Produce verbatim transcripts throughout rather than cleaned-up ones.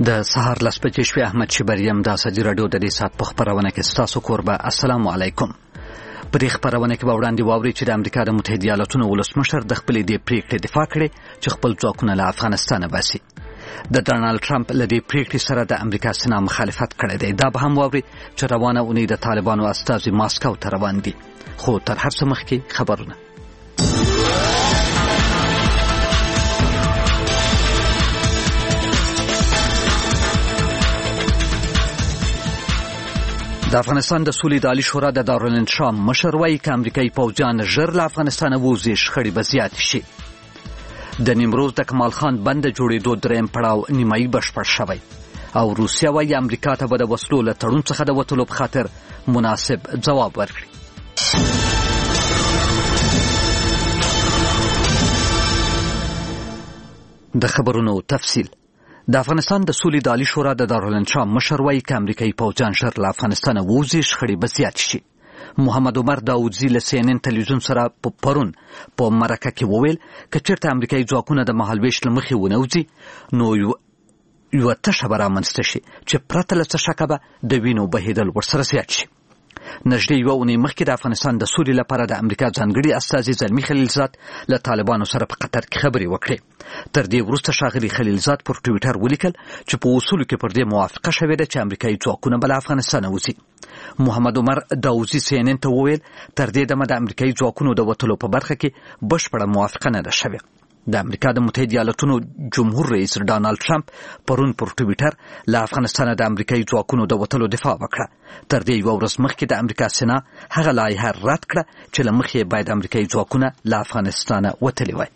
د سهار لس بجې شوې. احمد شبریم د ازادي راډیو د دې ساعت په خبرونه کې ستاسو کوربه. السلام علیکم. په دې خبرونه کې به وړاندې واوري چې د امریکا د متحده ایالاتونو ولسمشر د خپلې دې پریکړې دفاع کړې چې خپل ځواکونه له افغانستانه باسي. د ډونالد ټرمپ له دې پریکړې سره د امریکا سنا مخالفت کړی دی. دا به هم واوري چې روانه اونۍ د طالبانو استازي ماسکو ته روان دي. خو تر هر څه مخکې خبرونه. د افغانستان د سولې د عالی شورا د دارالانشا مشر وایي چې امریکایي پوځیان ژر له افغانستانه ووځي شخړې به زیاتې شي. د نیمروز د کمال خان بند جوړېدو درېیم پړاو نیمایي بشپړ شوی او روسیه وایي امریکا ته به د وسلو له تړون څخه د وتلو په خاطر مناسب ځواب ورکړي. د خبرونو تفصیل. د افغانستان د سولې د عالی شورا د دارالانشا مشر وایي چې امریکایي پوځیان ژر له افغانستانه ووځي شخړې به زیاتې شي. محمد عمر داودزي له سی ان ان تلویزیون سره په پرون په مرکه کې وویل که چېرته امریکایي ځواکونه د مهالویش له مخې ونه وځي نو یوه تشه به رامنځته شي چې پرته له څه شکه به د وینو بهېدل ورسره زیات شي. نږدې یوه اونۍ مخکې د افغانستان د سولې لپاره د امریکا ځانګړي استازي زلمي خلیلزاد له طالبانو سره په قطر کې خبرې وکړې. تر دې وروسته ښاغلي خلیلزاد پر ټویټر ولیکل چې په اصولو کې پر دې موافقه شوې ده چې امریکایي ځواکونه به له افغانستانه وځي. محمد عمر داوزي سی ان ان ته وویل تر دې دمه د امریکایي ځواکونو د وتلو په برخه کې بشپړه موافقه نه ده شوې. د امریکا د متحده ایالاتونو جمهور رئیس ډونالد ټرمپ پرون پر ټویټر له افغانستانه د امریکایي ځواکونو د وتلو دفاع وکړه. تر دې یوه ورځ مخکې د امریکا سنا هغه لایحه رد کړه چې له مخې باید امریکایي ځواکونه له افغانستانه وتلي وای.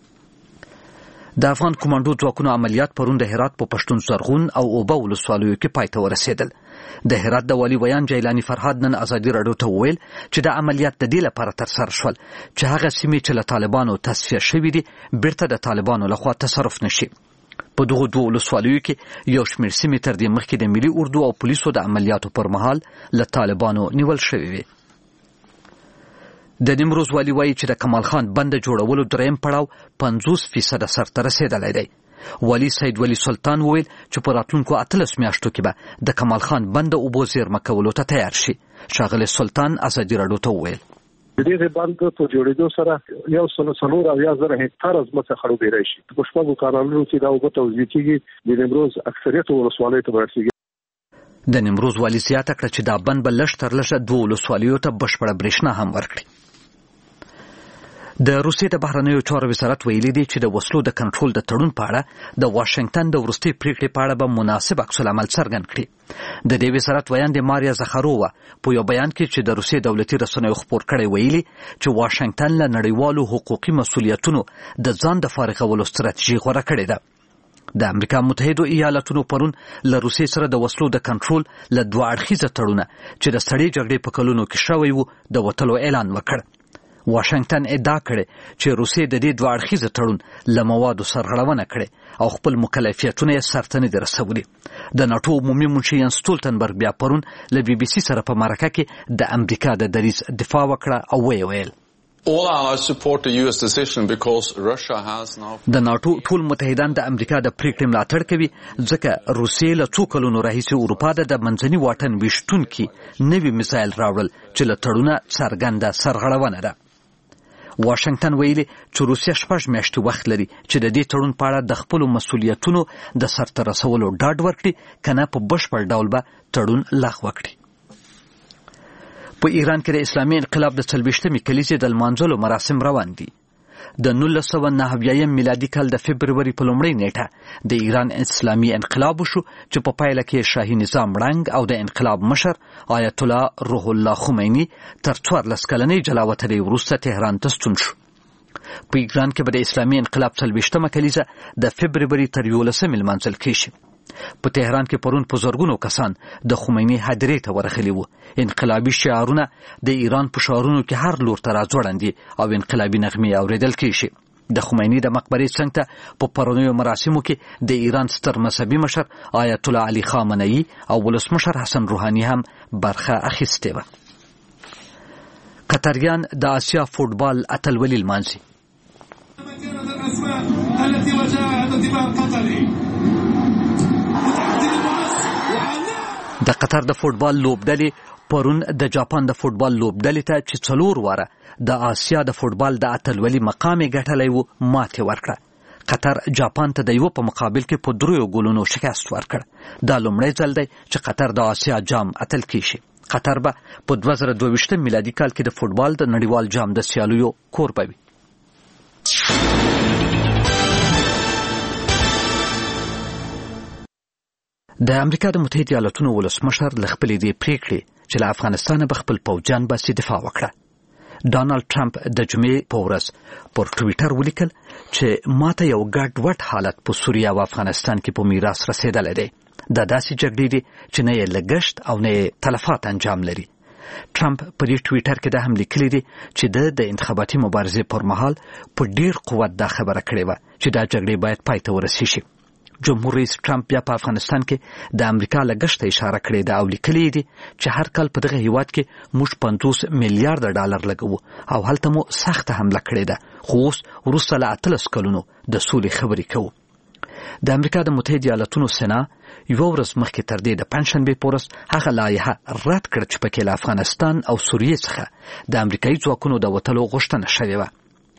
د افغان کمانډو ځواکونو عملیات پرون د هرات په پښتون زرغون او اوبه ولسوالیو کې پای ته ورسېدل. د هرات د والي ویان جیلانی فرهاد نن ازادي راډیو ته وویل چې د عملیات د دې لپاره ترسره شول چې هغه سیمې چې له طالبانو تصفیه شوي دي بیرته د طالبانو لخوا تصرف نشي. په دغو دوه ولسوالیو کې یو شمېر سیمې تر دې مخکې د ملي اردو او پولیسو د عملیاتو پر مهال له طالبانو نیول شوي وي. د نیمروز والي وایي چې د کمال خان بند جوړولو درېیم پړاو پنځوس فیصده سرته رسېدلی دی. والي سید ولی سلطان وویل چې په راتلونکو اتلس میاشتو کې به د کمال خان بند اوبو زیرمه کولو ته تیار شي. ښاغلی سلطان ازادي راډیو ته وویل د دې بند په جوړېدو سره یو سل څلور اویا زره هکتاره ځمکه خړوبېدای شي. په شپږو کانالونو کې دا اوبه توزیع کېږي. د نیمروز اکثریت ولسوالیو ته به رسېږي. د نیمروز والي زیاته کړه چې دا بند به لږ تر لږه دوه ولسوالیو ته بشپړه برېښنا هم ورکړي. د روسیې د بهرنیو چارو وزارت ویلي دی چې د وسلو د کنټرول د تړون په اړه د واشنګټن د وروستۍ پریکړې په اړه به مناسب عکس العمل څرګند کړي. د دې وزارت ویان د ماریا زخارووا په یو بیان کې چې د روسیې دولتي رسنیو خپور کړی ویلي چې واشنګټن له نړیوالو حقوقي مسؤلیتونو د ځان د فارغولو ستراتیژي غوره کړې ده. د امریکا متحده ایالاتونو پرون له روسیې سره د وسلو د کنټرول له دوه اړخیزه تړونه چې د سړې جګړې په کلونو کې شوی و د وتلو اعلان وکړ. واشنګټن ادعا کړې چې روسیې د دې دوه اړخیزه تړون له موادو سرغړونه کړې او خپل مکلفیتونه یې سرته نه دي رسولي. د ناټو عمومي منشي یانس سټولټنبرګ بیا پرون له بي بي سي سره په مرکه کې د امریکا د دریځ دفاع وکړه او ویې ویل د ناټو ټول متحدان د امریکا د پریکړې ملاتړ کوي ځکه روسیې له څو کلونو راهیسې اروپا ته د منځني واټن ویشتونکي نوي میزایل راوړل چې له تړونه څرګنده سرغړونه ده. واشنګټن ویلي چې روسیه شپږ میاشتې وخت لري چې د دې تړون په اړه د خپلو مسؤلیتونو د سرته رسولو ډاډ ورکړي کنه په بشپړ ډول به تړون لغوه کړي. په ایران کې د اسلامي انقلاب د څلوېښتمې کلیزې د لمانځلو مراسم روان دي. د نولس سوه نهه اویایم میلادي کال د فبروري په لومړۍ نیټه د ایران اسلامي انقلاب وشو چې په پایله کې شاهي نظام ړنګ او د انقلاب مشر آیت الله روح الله خمیني تر څوارلس کلنۍ جلا وطنۍ وروسته تهران ته ستون شو. په ایران کې به د اسلامي انقلاب څلوېښتمه کلیزه د فبروري تر یولسمې لمانځل کېږي. په تهران کې پرون په زرګونو کسان د خمیني هدیرې ته ورغلي وو. انقلابي شعارونه د ایران په ښارونو کې هر لور ته راځوړند دي او انقلابي نغمې اورېدل کېږي. د خمیني د مقبرې څنګ ته په پرونیو مراسمو کې د ایران ستر مذهبي مشر آیت الله علي خامنه‌ای او ولسمشر حسن روحاني هم برخه اخیستې وه. قطریان د آسیا فوټبال اتلولي لمانځي. التي وجاءت الدفاع القطري د قطر د فوټبال لوبډلې پرون د جاپان د فوټبال لوبډلې ته چې څلور واره د آسیا د فوټبال د اتلولي مقام یې ګټلی و ماتې ورکړه. قطر جاپان ته د یو په مقابل کې په دریو ګولونو شکست ورکړ. دا لومړی ځل دی چې قطر د آسیا جام اتل کیږي. قطر به په دوه زره دوه ویشتم میلادي کال کې د فوټبال د نړیوال جام د سیالیو کوربه وي. د امریکا د متحده ایالاتونو ولسمشر له خپلې دې پریکړې چې له افغانستانه به خپل پوځیان باسي دفاع وکړه. ډانلډ ټرمپ د جمعې په ورځ پر ټویټر ولیکل چې ماته یو ګډ وډ حالت په سوریه او افغانستان کې په میراث رسیدلی دی. دا داسې جګړې دي چې نه یې لګښت او نه یې تلفات انجام لري. ټرمپ په دې ټویټر کې دا هم لیکلي دي چې د د انتخاباتي مبارزې پر مهال په ډیر قوت دا خبره کړې وه چې دا جګړې باید پای ته ورسیږي. جمهور رئیس ټرمپ بیا په افغانستان کې د امریکا لګښت ته اشاره کړې ده او لیکلي دي چې هر کال په دغه هیواد کې موږ پنځوس میلیارډ ډالر لګوو او هلته مو سخته حمله کړې ده، خو اوس وروسته له اتلس کلونو د سولې خبرې کوو. د امریکا د متحده ایالاتونو سنا یوه ورځ مخکې تر دې د پنجشنبې په ورځ هغه لایحه رد کړه چې پکې له افغانستان او سوریې څخه د امریکایي ځواکونو د وتلو غوښتنه شوې وه.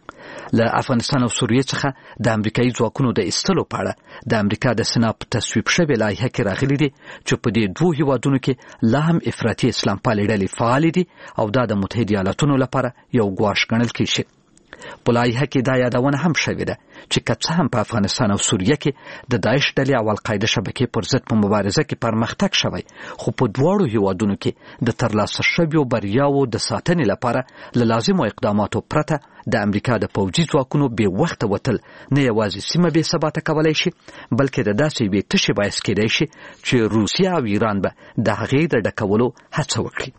له افغانستان او سوریې څخه د امریکایي ځواکونو د ایستلو په اړه د امریکا د سنا په تصویب شوې لایحه کې راغلي دي چې په دې دوو هیوادونو کې لا هم افراطي اسلام پالې ډلې فعالې دي او دا د متحده ایالاتونو لپاره یو ګواښ ګڼل کېږي. په لایحه کې دا یادونه هم شوې ده چې که څه هم په افغانستان او سوریه کې د داعش ډلې او القاعده شبکې پر ضد په مبارزه کې پرمختګ شوی، خو په دواړو هیوادونو کې د ترلاسه شویو بریاوو د ساتنې لپاره له لازمو اقداماتو پرته د امریکا د پوځي ځواکونو بې وخته وتل نه یوازې سیمه بې ثباته کولی شي، بلکې د داسې یوې تشې باعث کېدی شي چې روسیه او ایران به د هغې د ډکولو هڅه وکړي.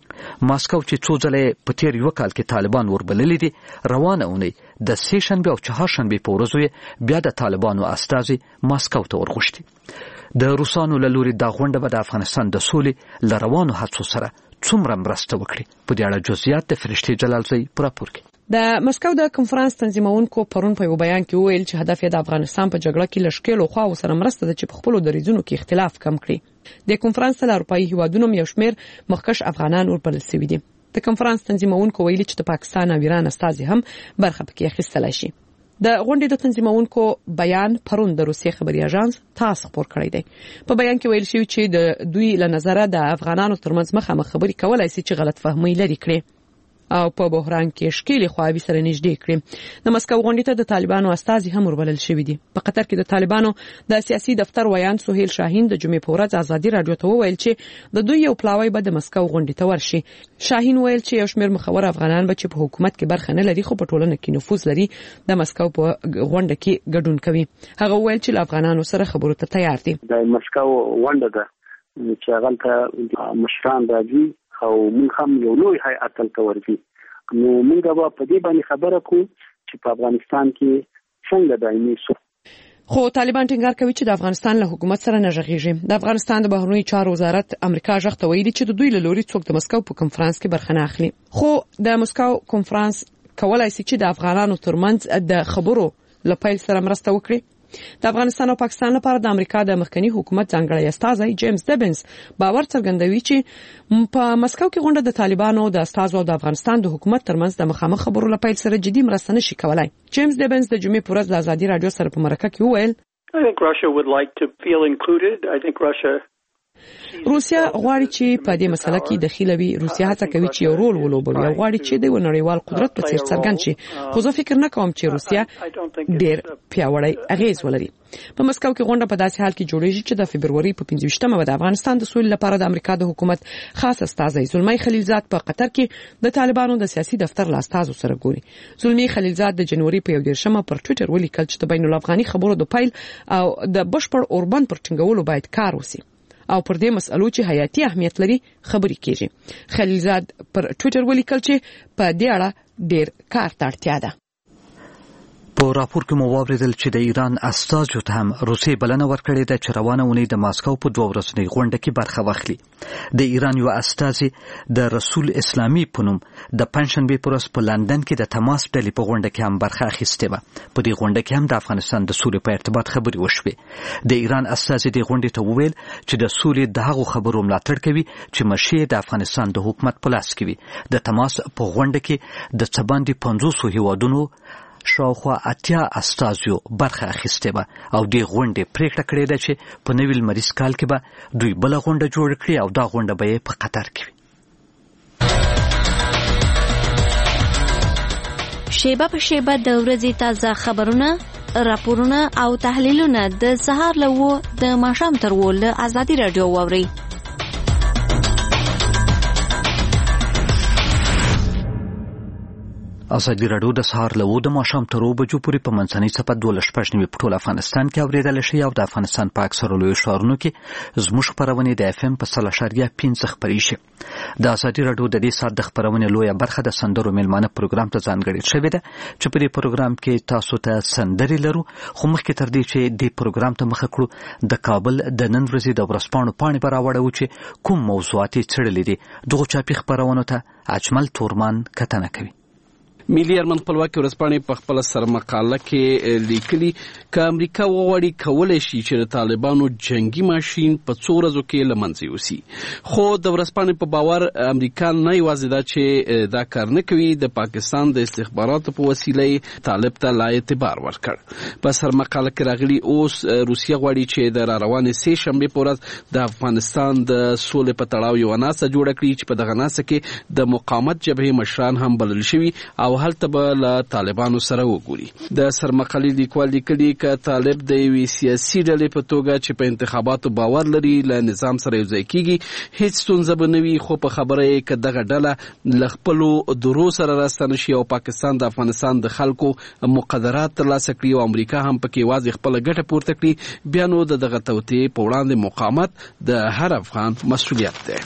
ماسکو چې څو ځله په تیر یو کال کې طالبان وربللي دي، روانه اونۍ د سې شنبې او چهارشنبې په ورځو بیا د طالبانو استازي ماسکو ته ورغوښتي. د روسانو له لوري دا غونډه به د افغانستان د سولې له روانو هڅو سره څومره مرسته وکړي، په دې اړه جزئیات د فرشتې جلالزی په راپور کې. د مسکو د کنفرانس تنظیمونکو پرون په یو بیان کې وویل چې هدف یې د افغانستان په جګړه کې له ښکېلو خواو سره مرسته ده چې په خپلو دریځونو کې اختلاف کم کړي. د کنفرانس له اروپایي هیوادونو یو شمېر مخکښ افغانان وربلل شوي دي. د کنفرانس تنظیمونکو ویلي چې د پاکستان او ایران استازي هم برخه پکې اخیستلی شي. د غونډې د تنظیمونکو بیان پرون د روسیې خبري اژانس تاس خبر کړی دی. په بیان کې ویل شوی چې د دوی له نظره د افغانانو ترمنځ مخامخ خبري کولای شي چې غلط فهمي لري کړي او په بحران کې ښکېلې خواوې سره نږدې کړي. د مسکو غونډې ته د طالبانو استازي هم وربلل شوي دي. په قطر کې د طالبانو د سیاسي دفتر ویان سهیل شاهین د جمعې په ورځ ازادي رادیو ته وویل چې د دوی یو پلاوی به د مسکو غونډې ته ورشي. شاهین ویل چې یو شمېر مخور افغانان به چې په حکومت کې برخه نه لري خو په ټولنه کې نفوذ لري د مسکو په غونډه کې ګډون کوي. هغه ویل چې له افغانانو سره خبرو ته تیار دي. د مسکو غونډه ده چې هغه ته مشران راځي او موږ هم یو لوی هیئت تلته ورځي، نو موږ به په دې باندې خبره کوو چې په افغانستان کې څنګه دایمي شو. خو طالبان ټینګار کوي چې د افغانستان له حکومت سره نه غږیږي. د افغانستان د بهرنیو چارو وزارت امریکا ژغ ته ویلي چې د دوی له لوري څوک د مسکو په کنفرانس کې برخه نه اخلي، خو د مسکو کنفرانس کولای شي چې د افغانانو ترمنځ د خبرو لپاره سره مرسته وکړي. د افغانستان او پاکستان لپاره د امریکا د مخکنی حکومت ځانګړی استازی جیمز دیبنز باور څرګندوي چې په مسکو کې غونډه د طالبانو د استازو او د افغانستان د حکومت ترمنځ د مخامخ خبرو لپاره سره جدي مرسته نشي کولای. جیمز دیبنز د جمعې په ورځ د ازادي رادیو سره په مرکه کې وویل I think Russia would like to feel included. I think Russia روسیا غواړي چې په دې مسله کې دخیله وي. روسیا هڅه کوي چې یو رول ولوبوي او غواړي چې د نړیوال قدرت په څیر څرګند شي، خو زه فکر نه کوم چې روسیا ډېر پیاوړی اغیز ولري. په مسکو کې غونډه په داسې حال کې جوړیږي چې د فبروري په پنځه ویشتمه د افغانستان د سولې لپاره د امریکا د حکومت خاص استازی زلمی خلیلزاد په قطر کې د طالبانو د سیاسي دفتر له استازو سره ګوري. زلمی خلیلزاد د جنوري په یو دیرشمه پر ټوئیټر ولیکل چې د بین الافغاني خبرو د پیل او د بشپړ اوربند پر ټینګولو باید کار وشي او پر دې مسئلو چې حیاتي اهمیت لري خبرې کیږي. خلیلزاد پر ټوئیټر ولیکل چې په دې اړه ډېر کار ته اړتیا ده. په راپور کې مو واوریدل چې د ایران استازو ته هم روسي بلنه ورکړې ده چې روانه اونۍ د ماسکو په دوه ورځنۍ غونډه کې برخه واخلي. د ایران یو استازي د رسول اسلامي په نوم د پنځشنبه پر ورځ په لندن کې د تماس ډلې په غونډه کې هم برخه اخیستې وه. په دې غونډه کې هم د افغانستان د سولې په ارتباط خبرې وشوې. د ایران استازي د غونډې ته وویل چې د سولې د هغو خبرو ملاتړ کوي چې مشې د افغانستان د حکومت په لاس کې وي. د تماس په غونډه کې د څه باندې پنځوسو هیوادونو شاوخوا اتیا استازیو برخه اخیستې وه او دې غونډې پریکړه کړې ده چې په نوي لمریز کال کې به دوی بله غونډه جوړه کړي او دا غونډه به یې په قطر کې وي. شیبه په شیبه د ورځې تازه خبرونه، راپورونه او تحلیلونه د سهار له اوه د ماښام تر اوه له ازادي راډیو واورئ. ازادي راډیو د سهار له اوه د ماښام تر اوه بجو پورې په منځنۍ څپه دولس شپږ نوي په ټول افغانستان کې اورېدلی شي او د افغانستان په اکثرو لویو ښارونو کې زموږ خپرونې د اف ام په سل اشاریه پنځه خپرې شي. د ازادي راډیو د دې ساعت د خپرونې لویه برخه د سندرو میلمانه پروګرام ته ځانګړې شوې ده چې په دې پروګرام کې تاسو ته سندرې لرو. خو مخکې تر دې چې دې پروګرام ته مخه کړو د کابل د نن ورځې د ورځپاڼو پاڼې به راوړو چې کوم موضوعات یې څېړلي دي. دغو چاپي خپرونو ته اجمل تورمان کتنه کوي. ملي ارمن خپلواکي ورځپاڼې په خپل سرمقاله کې لیکلي که امریکا وغواړي کولی شي چې د طالبانو جنگي ماشین په څو ورځو کې له منځه یوسي. خو د ورځپاڼې په باور امریکا نه یوازې دا چې دا کار نه کوي، د پاکستان د استخباراتو په وسیله طالب ته لا اعتبار ورکړ. په سرمقاله کې راغلي اوس روسیه غواړي چې د را روانې سې شنبې په ورځ د افغانستان د سولې په تړاو یوه ناسه جوړه کړي چې په دغه ناسه کې د مقاومت جبهې مشران هم بلل شوي او هلته به له طالبانو سره وګوري. د سرمقالې لیکوال لیکلي که طالب د یوې سیاسي ډلې په توګه چې په انتخاباتو باور لري له نظام سره یوځای کیږي هیڅ ستونزه به نه وي، خو په خبره یې که دغه ډله له خپلو درو سره راستنه شي او پاکستان د افغانستان د خلکو مقدرات ترلاسه کړي او امریکا هم پکې یوازې خپله ګټه پورته کړي، بیا نو د دغه توطئې په وړاندې مقاومت د هر افغان مسؤلیت دی.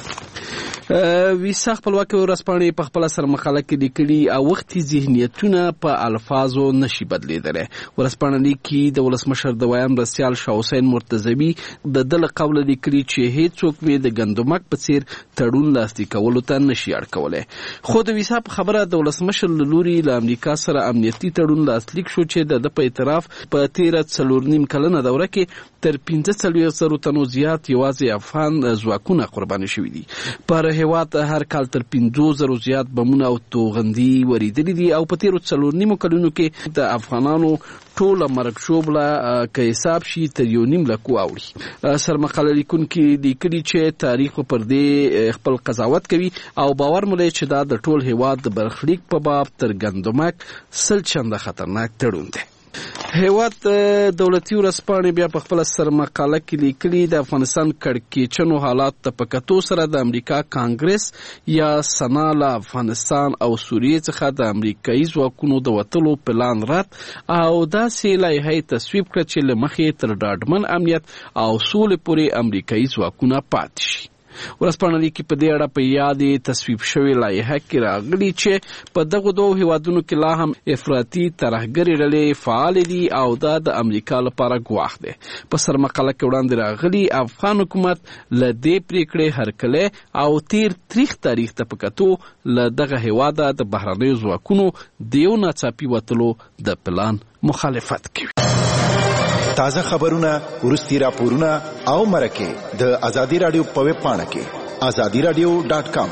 ویسا خپلواکي ورځپاڼې په خپله سرمقاله کې لیکلي اوښتي ذهنیتونه په الفاظو نشي بدلېدلی. ورځپاڼه لیکي د ولسمشر د وایم مرستیال شاه حسین مرتضوي د ده له قوله لیکلي چې هیڅوک مې د ګندمک په څېر تړون لاسلیک کولو ته نشي اړ کولی. خو د ویسا په خبره د ولسمشر له لوري له امریکا سره امنیتي تړون لاسلیک شو چې د ده په اعتراف په تېره څلور نیم کلنه دوره کې تر پنځه څلوېښت زرو تنو زیات یوازې افغان ځواکونه قرباني شوي دي. پر هېواد هر کال تر پنځو زرو زیات بمونه او توغندي ورېدلي دي او په تېرو څلور نیمو کلونو کې د افغانانو ټوله مرګ شوبله که حساب شي تر یو نیم لکو اوړي. سرمقاله لیکونکي لیکلي چې تاریخ پر دې خپل قضاوت کوي او باور مو لري چې دا د ټول هېواد د برخلیک په باب تر ګندمک سل چنده خطرناک تړون دی. هیواد دولتي ورځپاڼې بیا په خپله سرمقاله کې لیکلي د افغانستان کړکېچنو حالات ته په کتو سره د امریکا کانګرس یا سنا له افغانستان او سوریې څخه د امریکایي ځواکونو د وتلو پلان رد او داسې لایحې تصویب کړه چې له مخې تر ډاډمن امنیت او سولې پورې امریکایي ځواکونه پاتې شي. ورځپاڼه لیکي په دې اړه په یادې تصویب شوې لایحه کې راغلي چې په دغو دوو هیوادونو کې لا هم افراطي ترهګرې ډلې فعالې دي او دا د امریکا لپاره ګواښ دی. په سرمقاله کې وړاندې راغلي افغان حکومت له دې پریکړې هرکلی او تیر تریخ تاریخ ته په کتو له دغه هیواده د بهرنیو ځواکونو د یو ناڅاپي وتلو د پلان مخالفت کوي. تازه خبرونه، وروستي راپورونه او مرکې د ازادي راډیو په ویب پاڼه کې ازادي راډیو ډاټ کام.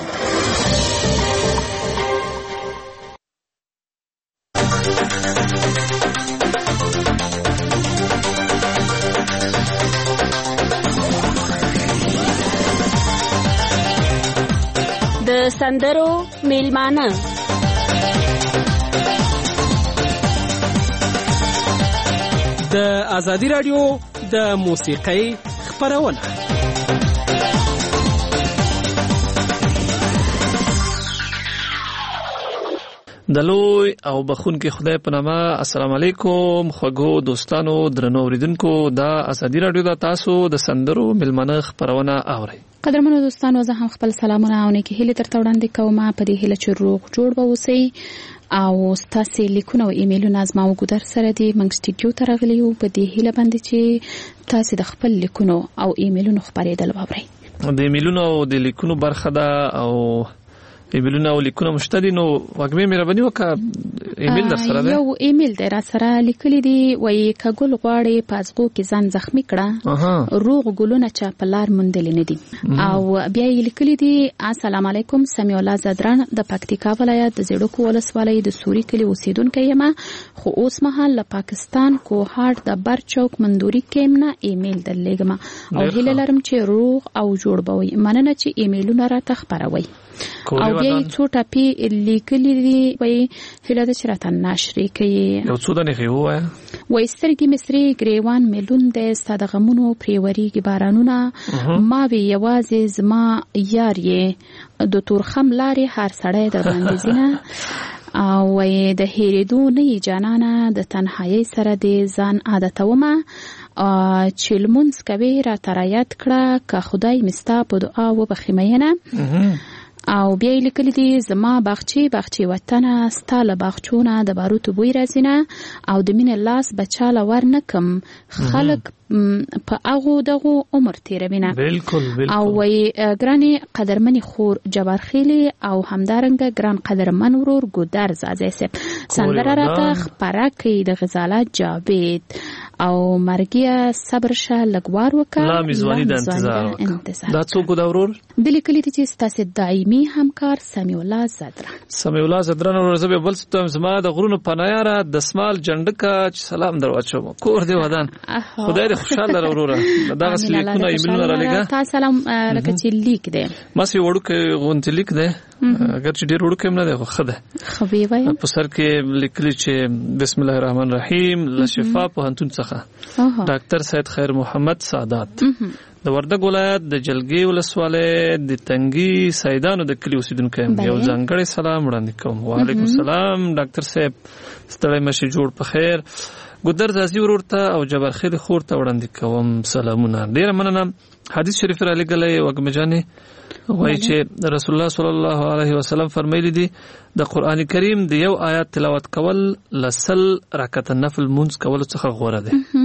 د سندرو میلمانه د ازادي راډیو د موسیقۍ خپرونه. د لوی او بخونکي خدای په نامه السلام علیکم خوږو دوستانو درنو اوریدونکو د ازادي راډیو د تاسو د سندرو میلمانه خپرونه اورئ. قدرمنو دوستانو زه هم خپل سلامونه او نیکې هیلې درته وړاندې کوم په دې هیله چې روغ جوړ به اوسئ او ستاسو لیکونه او ایمیلونه زما وګدر سره دي موږ سټډیو ته راغلي یو په دې هیله باندې چې تاسو د خپل لیکونو او ایمیلونو خبرېدل وورئ. د ایمیلونو او د لیکونو برخه ده او ایمیلونه او لیکونه مشته دي نو وګمې مهرباني وکړه ایمیل در سره ده. یو ایمیل دی را سره لیکلی دی وایي که ګل غواړې پازغو کې ځان زخمی کړه روغ ګلونه چا په لار موندلې نه دي. او بیا یې لیکلی دی السلام علیکم سمیع الله زدران د پکتیکا ولایت د زیړکو ولسوالۍ د سوري کلي اوسیدونکی یم خو اوس مهال له پاکستان کوهاټ د برچوک مندوري کیم نه ایمیل درلېږم او هیله لرم چې روغ او جوړ به وي. مننه چې ایمیلونه راته خپروئ. او بیا یې څو ټاپې لیکلي دي وایي هیله ده چې راته ناشرې کوي. یو څو دانې ښې ووایه. وایي سترګې مې سرې ګریوان مې لوند دی ستا د غمونو پرې ورېږي بارانونه ما وې یوازې زما یار یې د تورخم لارې هر سړی در باندې ځینه او وایي د هېرېدو نه یې جانانه د تنهایۍ سره دې ځان عادتومه چې لمونځ کوې راته رایاد کړه که خدای مې ستا په دعا وبخي مینه. او بیا یې لیکلي دي زما باغچې باغچې وطنه ستا له باغچونه د باروتو بوی راځي نه او د مینې لاس به چاله ور نه کم خلک په هغو دغو عمر تېروینه. بالکل بالکل. او وایي ګرانې قدرمنې خور جبارخیلې او همدارنګه ګران قدرمن ورور ګودر زازی صاحب سندره راته خپره کوي د غزالت جاوید او مرګیه صبر شه لګوار وکړه لا میزواني د انتظار وکړه. دا څوک دا ورور د لیکلي دي چې ستاسو دایمي همکار سمیع الله زدران. سمیع الله زدران ورور زه به بل څه زما د غرونو پنایاره د سمال جنډکا چې سلام درواچوم کور دی ودان خدای دې خوشاله وروره. دا غس لیکونه ایمیلونه را لګا تاسو سلام لکه چې لیک دی ما سي وړو غونډ لیک دی اگر چې ډیر وړو کوم نه دی خو خده خو به وای په سر کې لیکلي چې بسم الله الرحمن الرحیم لشفا په هنتون څخه ډاکټر سید خیر محمد سعادت د وردګ ولایت د جلګي ولسوالۍ د تنګي سیدانو د کلی اوسیدونکو یو ځانګړی سلام وړاندې کوم. وعلیکم السلام ډاکټر صاحب ستړی مشه جوړ په خیر ګودر زازي ورور ته او جبرخیل خور ته وړاندې کوم سلامونه. ډیر مننه. حدیث شریف را لګلې وګم جانې وایي چې رسول الله صلی الله علیه وسلم فرمایلی دي د قران کریم د یو آیات تلاوت کول لسل رکعت نفل مونږ کول څخه غوړه ده.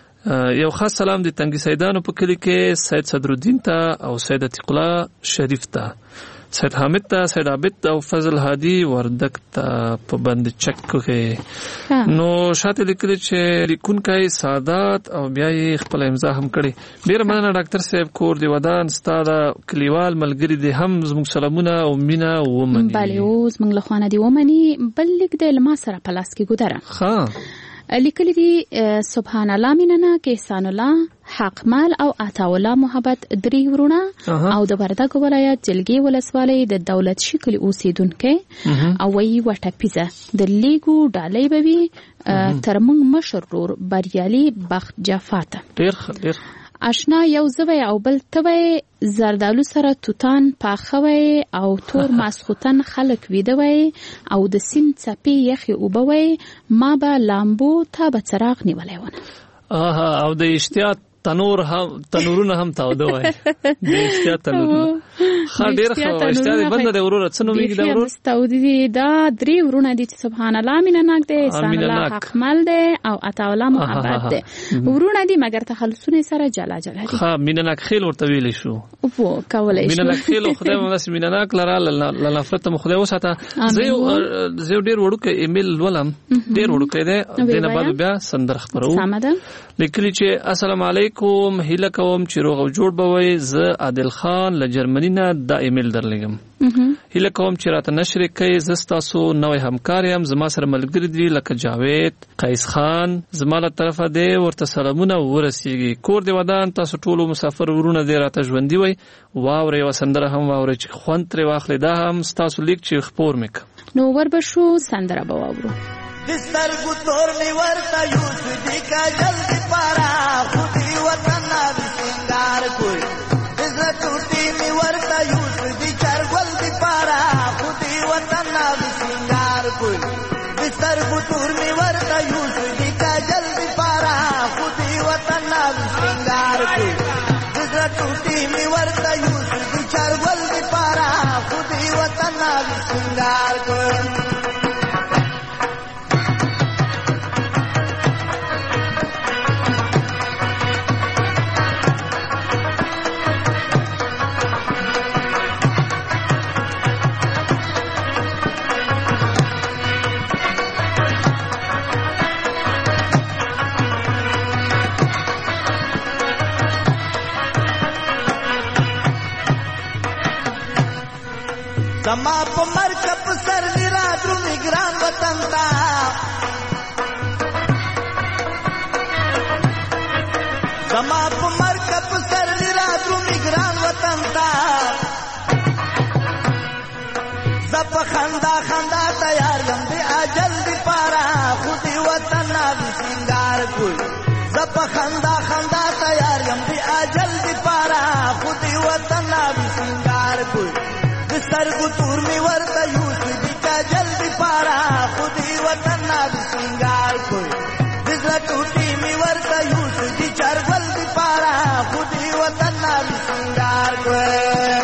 یو خاص سلام د تنګي سیدانو په کلی کې سید صدر الدین ته او سید عتیق الله شریف ته سید حامد ته سید عابد او فضل هادي وردک ته په بند چک کې نو شاته لیکل چې لیکونکي سعادت او بیا یې خپل امضا هم کړي. ډیر مننه ډاکټر صاحب کور دی ودان ستاره کلیوال ملګری دي هم زموږ سلامونه او مینا ومني. بله اوس موږ له خوانه دی ومني بل لیک د لما سره پلاس کې ګدره ها لیکلی دی سبحان الله میننه کې احسان الله حق مال او عطا الله محبت درې ورونه او د وردګ ولایت جلګي ولسوالۍ د دولت شکل اوسیدونکو او وی وټه پیزه د لیګو ډالۍ بوي تر موږ مشرور بریالي بخت جفاته ډیر ډیر آشنا یو زوی او بل توي زردالو سره توتان پاخوي او تور ماسختن خلک ویدوي او د سین چپی یخي وبوي ما به لامبو ته به چراغ نیولای ونه اها او د اشتیاق تنور هم تنورونه هم تاوده وای د اشتیاق تنورونه خا ډیر خو اشتیاق بند دی ورور څنو میګ دی ورور استودي دا درې ورونه دي سبحان الله مینناک دی احسان الله حق مل دی او عطا الله محبت دی ورونه دي مګر تخلصونه سره جلا جلا دي. خا مینناک خیل ورته ویل شو او کولای شو مینناک خیل خدای مو نس مینناک لرا ل نفرت مو خدای وساته زه زه ډیر وړو کې ایمیل ولم ډیر وړو کې دی دنه بعد بیا سندر خبرو لیکلی چې السلام علیکم هیله کوم چې روغ او جوړ بوي زه عادل خان له جرمني نه دا ایمیل درلګم هیله کوم چې راته نشر کړئ زه تاسو نوې همکار یم زما سره ملګری دي لکه جاوید قیس خان زما له طرفه دی ورته سلامونه ورسیږي کور دی ودان تاسو ټول مسافر ورونه دی راته ژوندۍ وي واوري وسندره هم واوري چې خوند تر واخلې دا هم تاسو لیک چې خبر میک نو وربشو سندره بواورو دستر کو تور می ورتا یوس دی کا جلدی پارا خودی وطن نا سنگار کوئی دزر ټوټي می ورتا یوس دی چار ګل دی پارا خودی وطن نا سنگار کوئی دستر کو تور می ورتا یوس دی کا جلدی پارا خودی وطن نا سنگار کوئی دزر ټوټي می ورتا یوس دی چار ګل دی پارا خودی وطن نا سنگار کوئی زما په مرکب سر نرا درومي ګران وطن تا زما په مرکب سر نرا درومي ګران وطن تا زپ خندا خندا تیار یم دی اجل دی پارا خودی وطن ناوی سنگار کوئی زپ خندا خندا تیار یم دی اجل دی پارا خودی وطن ناوی سنگار کوئی سترګو تور می ورته یوس دي کا جلدی پارا خودی وطن ناوی سنگار کوئی دزلا ټوټي می ورته یوس دي چرګل دی پارا خودی وطن ناوی سنگار کوئی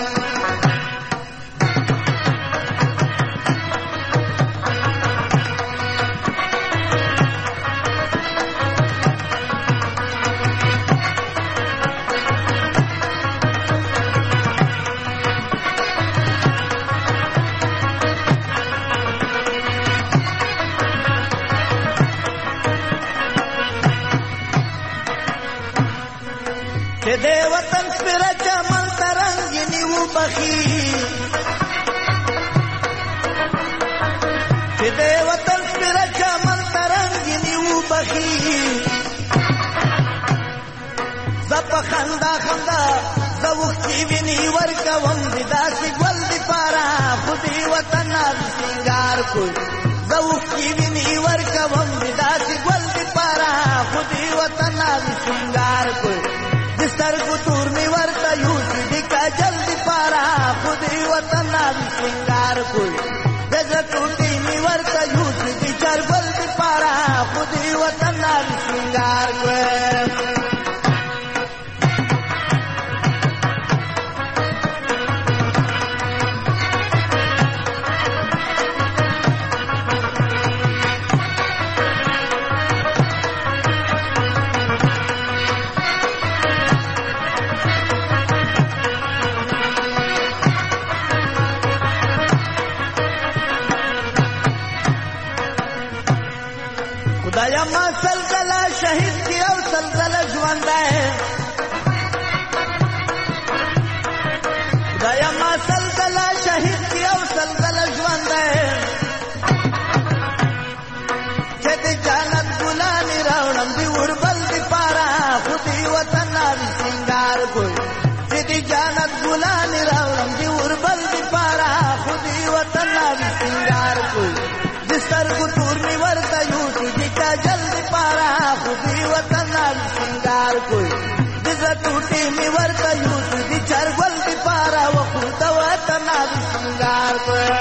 دے وطن پر چمن ترنگینی و بخی دے وطن پر چمن ترنگینی و بخی زپ خندا خندا زوختی وینی ورکوم داسی گل دی پارا خودی وطن ناوی سنگار کوئی زوختی وینی ورکوم داسی گل دی پارا خودی وطن ناوی سنگار کوئی سترګو تور می ورته یوس دي کا جلدی پارا خودی وطن ناوی سنگار کوئی دزه ټوټي می ورته یوس دي چرګل دی پارا خودی وطن ناوی سنگار کوئی خدایا ما سلسلہ شہید کی او سلسلہ جواندا ہے خدایا ما سلسلہ شہید کی او سلسلہ جواندا ہے چد جانت گلانی راوڑم دی وربل دی پارا خودی وطن ناوی سنگار کوئی چد جانت گلانی راوڑم دی وربل دی پارا خودی وطن ناوی سنگار کوئی سترګو تور می ورته یوس دي کا جلدی پارا خودی وطن ناوی سنگار کوئی دزه ټوټي می ورته یوس دي چرګل دی پارا وخود وطن ناوی سنگار کوئی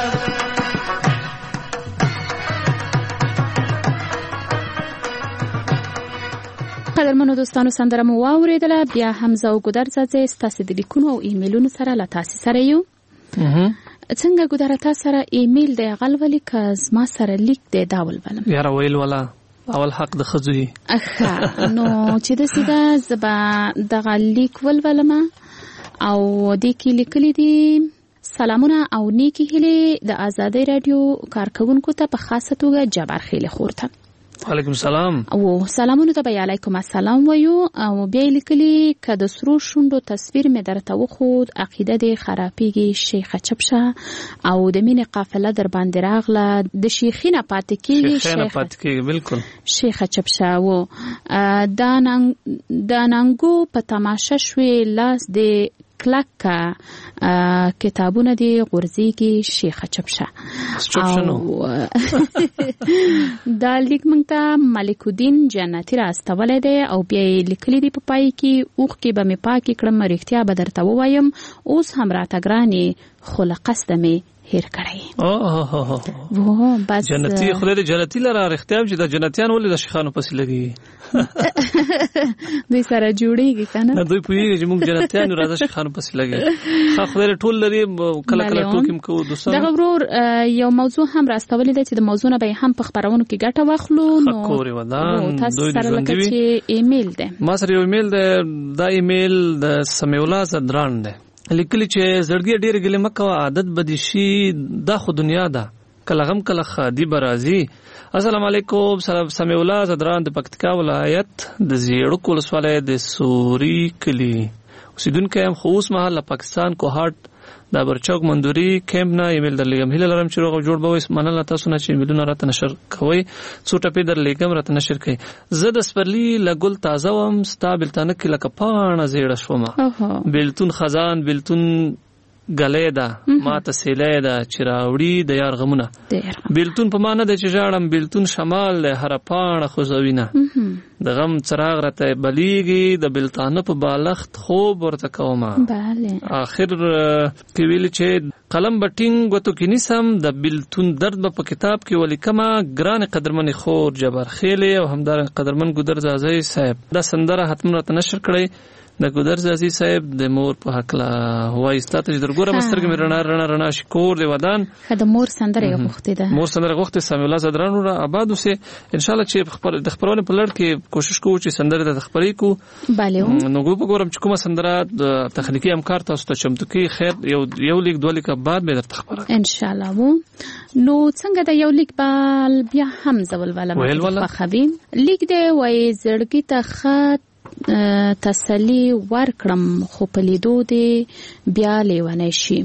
قدرمنو دوستانو سندره مو واوریدله بیا حمزه او ګودر زاده ستاسو د لیکونو او ایمیلونو سره لا تاسو سره یو څنګه ګودره تاسو سره ایمیل دی غلولې کز ما سره لیک دی داول ولم یاره ویل ولا اول حق د خزوی اخا نو چې د سیده زبا دغه لیک ولولم او د کې لیکلي دي سلامونه او نیکی هلي د آزادۍ رادیو کارکونکو ته په خاصه توګه جبر خیل خورته وعلیکم السلام او سلامونه ته علیکم السلام ویو او بیا لیکلي ک د سرو شوندو تصویر مې درته وخود عقیده د خرابېږي شیخ چپشه او د مینې قافله در باندې راغله د شیخینه پاتې کېږي شیخینه پاتې کېږي بالکل شیخ چپشه و دا ننګ دا ننګو په تماشه شوي لاس د کلک کتابونه دی غورځيږي شیخ چپشه چپشنو دا لیک مونږ ته ملک الدین جنتی راستولې دی او بیا لیکلي دی په پای کې اوخ کې به مې پاکي کړم رښتیا به درته ووایم اوس هم راته ګرانې خو له قصده مې هیر کړی اوه وو بس جنتی خلل جنتی لاره رښتیا چې د جنتیان ولې د شیخانو پسې لګي دوی سره جوړیږي کنه نه دوی پوهیږي چې موږ جنتیان راځي شیخانو پسې لګي خو خلل ټول لري کله کله ټوکیم کو دوستانو دا ورور یو موضوع هم راستولې ده چې د موضوع نه به هم په خبرونو کې ګټه واخلو نو خوري ودان دوی سره لکه چې ایمیل ده ما سره یو ایمیل ده دا ایمیل د سمیع الله زدران ده لیکلی چې زړګي ډېر ګلې مکه عادت بدی شي دا خو دنیا ده کله غم کله خادي برازي السلام علیکم سمیع الله زدران د پکتیکا ولایت د زیړو ولسوالۍ د سوري کلی اوسیدونکو هم خو اوس مهال پاکستان کو هاټ د برچوک مندوري کیمپ نه ایمیل درلېږم. هیله لرم چې روغ او جوړ به وئ. مننه تاسو نه چې ایمیلونه راته نشر کوئ. څو ټپې درلېږم راته نشر کوئ. زه د سپرلي له ګل تازه وم، ستا بېلتانه کې لکه پاڼه زیړه شومه. بېلتون خزان بېلتون ګلې ده ما ته سیلې ده چې راوړي د یار غمونه. بېلتون په ما نه دی چې ژاړم، بېلتون شمال دی هره پاڼه خوځوینه. د غم څراغ راته بلیږي، د بېلتانه په بالښت خوب ورته کومه. آخر کې ویلي چې قلم به ټینګ ګوتو کې نیسم، د بېلتون درد به په کتاب کې ولیکمه. ګرانې قدرمنې خور جبار خېلې او همدارنګه قدرمن ګودر زازی صاحب دا سندره حتما راته نشر کړئ. د ګودر زازی صاحب د مور په حقله وایي ستا ته چې درګوره مسترګې مې رڼا رڼا رڼا شي کور د ودان ښه د مور سندره یې غوښتې ده. مور سندره غوښتې سمیع الله زدران وروره آباد اوسې. انشاءالله چې د خپرونې په لړ کې کوشش کوو چې سندرې ته خپرې کړو. بله نو وګورم چې کومه سندره د تخنیکي همکار تاسو ته چمتو کړي. خیر یو یو لیک دوه لیکه بعد به درته خبره انشاءالله وو. نو څنګه د یو لیک بال بیا هم زول ولا ما خبي لیک دی وای زړګي ته خط تسلی ورکړم خو په لیدو دی بیا لیونی شي.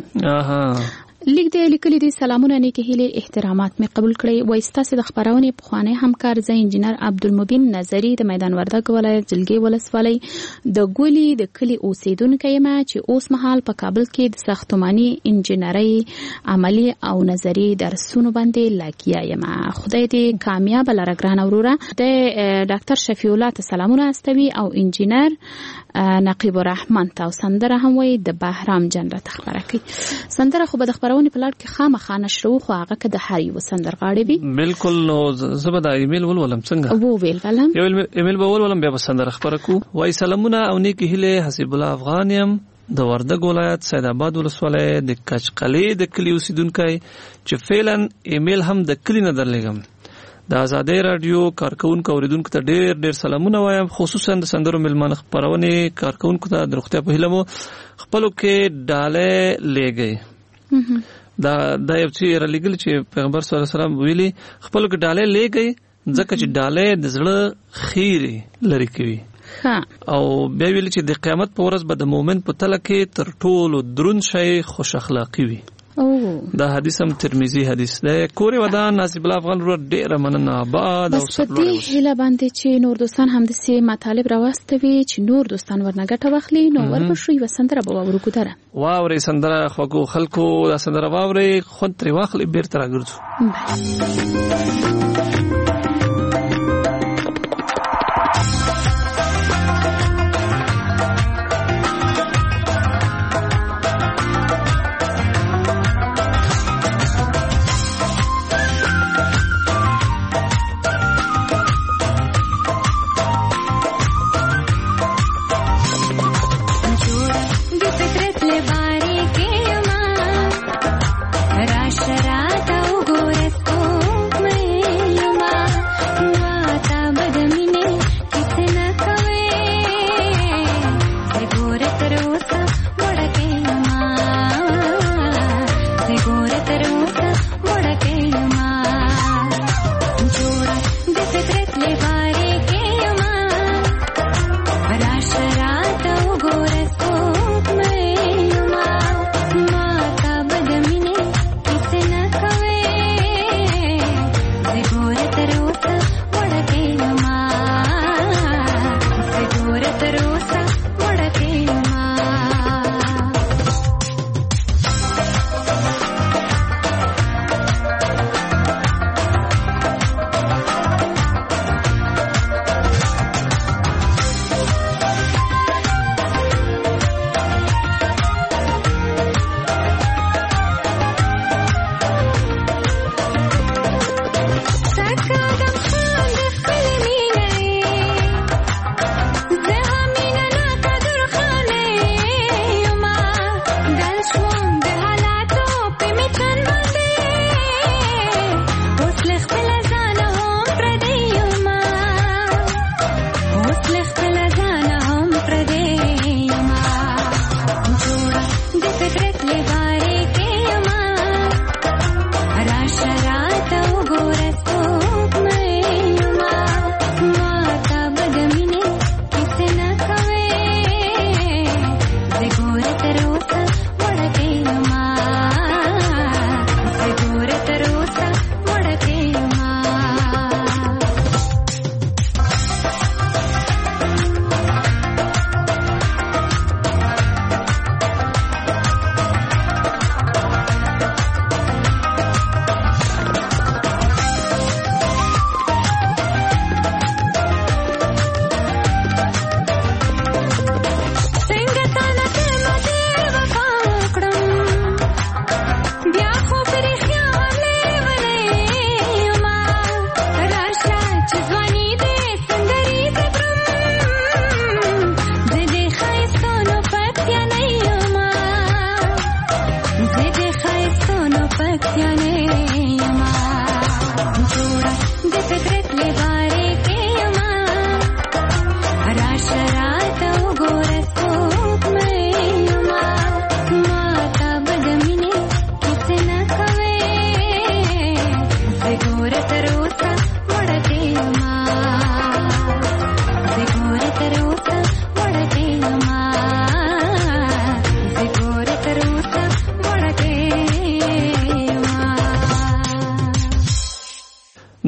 لیک دی لیکلی دی سلامونه نیکه هیلې احترامات می قبول کړئ. وای ستاسو د خبرونې پخوانی همکار زه انجینر عبدالمبین نظری د میدان وردګ ولایت جلګي ولسوالۍ د ګولي د کلی اوسیدونکی یم چې اوس مهال په کابل کې د ساختماني انجینرۍ عملی او نظری درسونو باندې لاګیا یم. خدای دې کامیاب لره ګران وروره. د ډاکټر شفیع الله ته سلامونه استوي او انجینر نقیب الرحمن ته سندره هم وای د بهرام جان را خبره کوي. سندره خو به د خبرونې په لړ کې خامخا نشرو خو هغه که د هر یو سندرغاړي وي. بالکل. نو زه به د ایمیل ولولم څنګه وو ویل ولم یو ایمیل به ولولم بیا به سندره خبره کو. وای سلامونه او نیکی هیله حسیب الله افغان یم د وردګ ولایت سید آباد ولسوالۍ د کچقلې د کلی اوسیدونکی چې فعلا ایمیل هم د کلی نه درلېږم. د آزادۍ رادیو کارکونکو اوریدونکو ته ډېر ډېر سلامونه وایم، خصوصا د سندرو ملمانه خپرونې کارکونکو ته د روغتیا په هیله مو خپلو کې ډالۍ لیږئ. دا دا یو چې رالیږلي چې پیغمبر صلی الله علیه وسلم ویلي خپلو کې ډالۍ لیږئ ځکه چې ډالۍ د زړه خیرې لرې کوي. او بیا ویلي چې د قیامت په ورځ به د مؤمن په تله کې تر ټولو دروند شی خوش اخلاقي وي. دا حدیث هم ترمذی حدیث ده. کورې ودان نصیب الله افغان ورور ډېره مننه آباد او سرلوړی. بس په دې هیله باندې چې نور دوستان هم داسې مطالب راواستوي چې نور دوستان ورنه ګټه واخلي نو ورپسې یوه سندره به واورو. ګودره واورئ سندره خوږو خلکو دا سندره واورئ خوند ترې واخلئ بېرته راګرځو.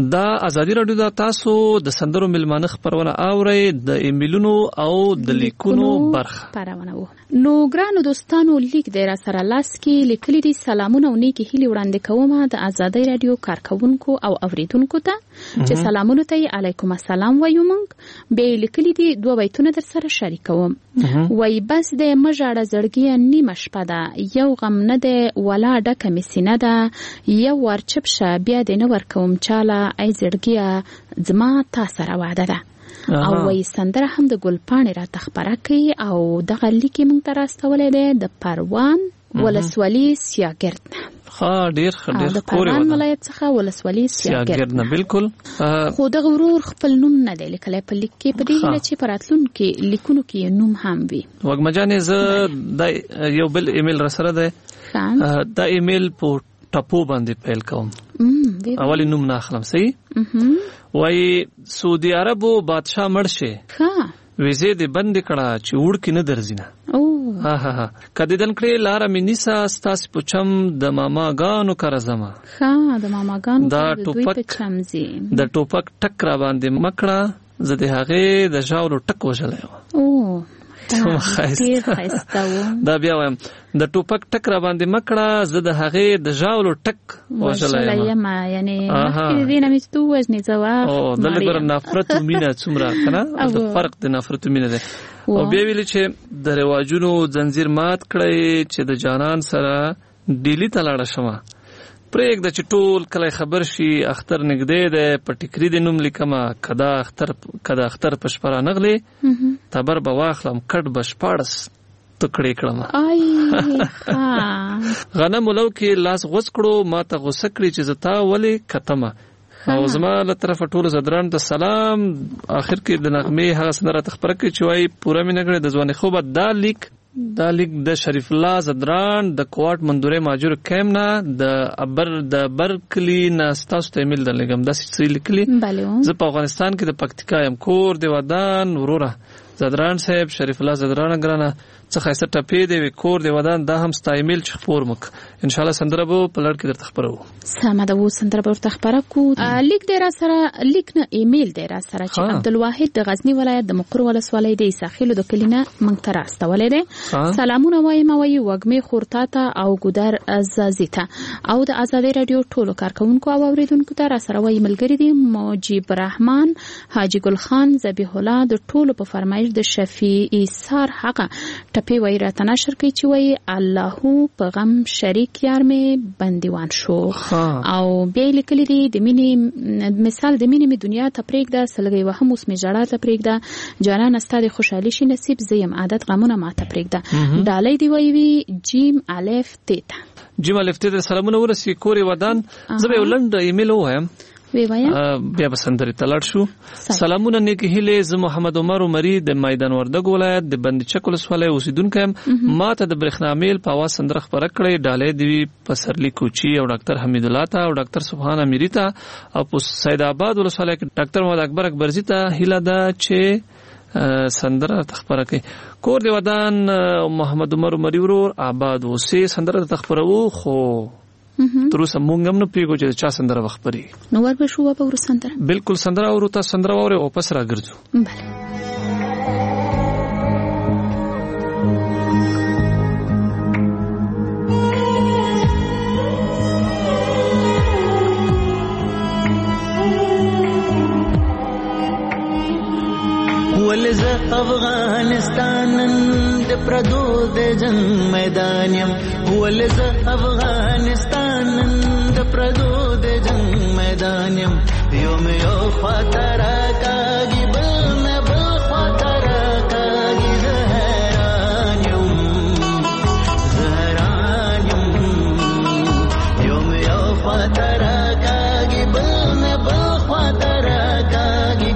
دا ازادي رادیو دا تاسو د سندرو ملمانه خبرونه اورئ د ایمیلونو او د لیکونو برخه خبرونه وو. نو ګرانو دوستانو لیک د را سره لاس کې لیکلي دي سلامونه او نیکی هیلې وړاندې کوم د ازادي رادیو کارکونکو او اوریدونکو ته چې سلامونه ته علیکم السلام وایو. موږ به لیکلي دي دوه بیتونه در سره شریکوم. وای بس د مژاړه زړګي نیمه شپه ده یو غم نه ده ولا ډکه مسینه ده یو ورچپ شه بیا د نه ورکوم چاله ای زړګي زما تا سره وعده ده. او وای سندره هم د ګلپاڼې را تخبره کوي او دغه لیکي موږ ته راستولې ده د پروان ولسوالي سیاګرد نه. ها ډیر ډیر د پروان ولایت څخه ولسوالي سیاګرد نه. بالکل خو دغه ورور خپل نوم نه دی لیکلی په لیک کې، په دې هیله چې په راتلونکي لیکونو کې نوم هم وي. وږمه جانې زه د یو بل ایمیل را سره ده دا ایمیل په ټاپو باندې پیل کوم. اولی نوم نه اخلم. صحیح. وای سعودي عربو بادشاہ مړ شي ها ویزه دې بند کړه چې وړ کې نه درځینه. او ها ها ها کدی دن کړي لار مې نیسا ستاسو پوچم د ماما غانو کار زما. ها د ماما غانو دا ټوپک چمزي د ټوپک ټک را باندې مکړه زه د هغه د ژاولو ټک وژلې. او ډیر خسته و. دا بیا وایم د ټوپک ټک را باندې مکړه زه د هغه د ژاولو ټک وژلې یم. یعنی مخکې دې نه مې تو وژنې زوا او د لګر نفرت او مینه څومره کنه د فرق د نفرت او مینه ده. او بیا ویل چې د رواجونو زنجیر مات کړی چې د جانان سره ډیلی تلاړه شمه پرېګ د چټول کله خبر شي اختر نګدې ده په ټیکری د نوم لیکما کدا اختر کدا اختر پشپرا نغلی تبر بواخلم کټ بشپارس تکړې کړم. آی غنم ولو کې لاس غوس کړو ما ته غوسه کړی چې زتا ولې ختمه او زما له طرف ټول زدران د سلام اخر کې د نغمه هغه سره تخبر کې چې وای پوره مې نګړې د ځواني خوبه دا لیک دا لیک د شریف الله زدران د کوارټ مندوره ماجور کیمنا د ابر د برکلی ناستاس ته ایمیل درلګم د څه لیکلی. زه په افغانستان کې د پکتیکا یم کور دی ودان وروره زدران صاحب شریف الله زدران ګرانه څه خاصه ټپې دی کور دی ودان دا هم ستا ایمیل چې خبر مک ان شاء الله سندره به په لړ کې درته خبرو. سمه ده و سندره به ورته خبره کو. لیک دی را سره لیک نه ایمیل دی را سره چې عبدالواحد د غزنی ولایت د مقر ولسوالۍ د ساحل د کلینه مونږ ته راستولې ده. سلامونه وایم وای وګمه خورتاته او ګودر عزازیته او د ازادي رادیو ټولو کارکونکو او اوریدونکو ته را سره وای ملګری دي موجب رحمان حاجی ګل خان ذبیح الله د ټولو په فرمایش د شفیع سار حق ټپی وای را تناشر کوي چې وای الله په غم شریک یار مې بندیوان شو. او بیا لیکلی دی د مینې مثال د مینې می دنیا ته پرېږده سلګي وهم اوس می جړه ته پرېږده جانان استاد خوشحالي شي نصیب زیم عادت غمونه ما ته پرېږده. ډالۍ دی وای وی جیم الف تیتا جیم الف تیتا سلامونه ورسی کوري ودان. زه به ولند ایمیل وایم وی وایم بیا بسندري تلړ شو. سلامونه نیکی هیله ز محمد عمر عمری د میدان وردګ ولایت د بندچک ولسوالۍ اوسیدونکو ما ته د برېښنا میل په واس سندره خبره کړې ډالۍ دی پسرلی کوچی او ډاکټر حمید الله ته او ډاکټر سبحان امیری ته او په سید آباد ولسوالۍ کې ډاکټر محمد اکبر اکبرزی ته هیله ده چې سندره تخبره کوي. کور دی ودان محمد عمر عمری ورور آباد وسی سندره تخبرو خو تر اوسه مونږ هم نه پیګو چې چا سندره وخبري نو ور به شو په ور سندره بالکل سندره او ته سندره وره او پس را ګرځو. بله ولزه افغانستان د پردو د جنگ میدان یم ولزه افغانستان د پردو د جنگ میدان یم یو مې یو خاطر کاږي بل مې بل خاطر کاږي زه حیران یم زه حیران یم یو مې یو خاطر کاږي بل مې بل خاطر کاږي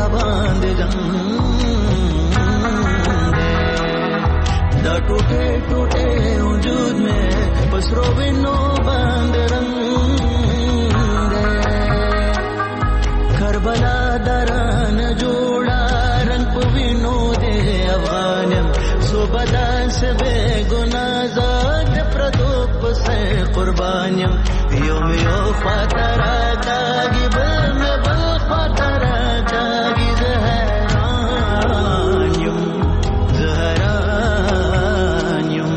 را باندې جنگ دا ټوټه ټوټه وجود میں پسرو وینو باندې رنگ کربلا دران جوړا رنگ په وینو دے افغانم صوبدا سے بے گناہ زاد پردو پسے قربانیم یوم یو خاطرہ کاگی بل میں بل خاطرہ کاگی زہرانیم زہرانیم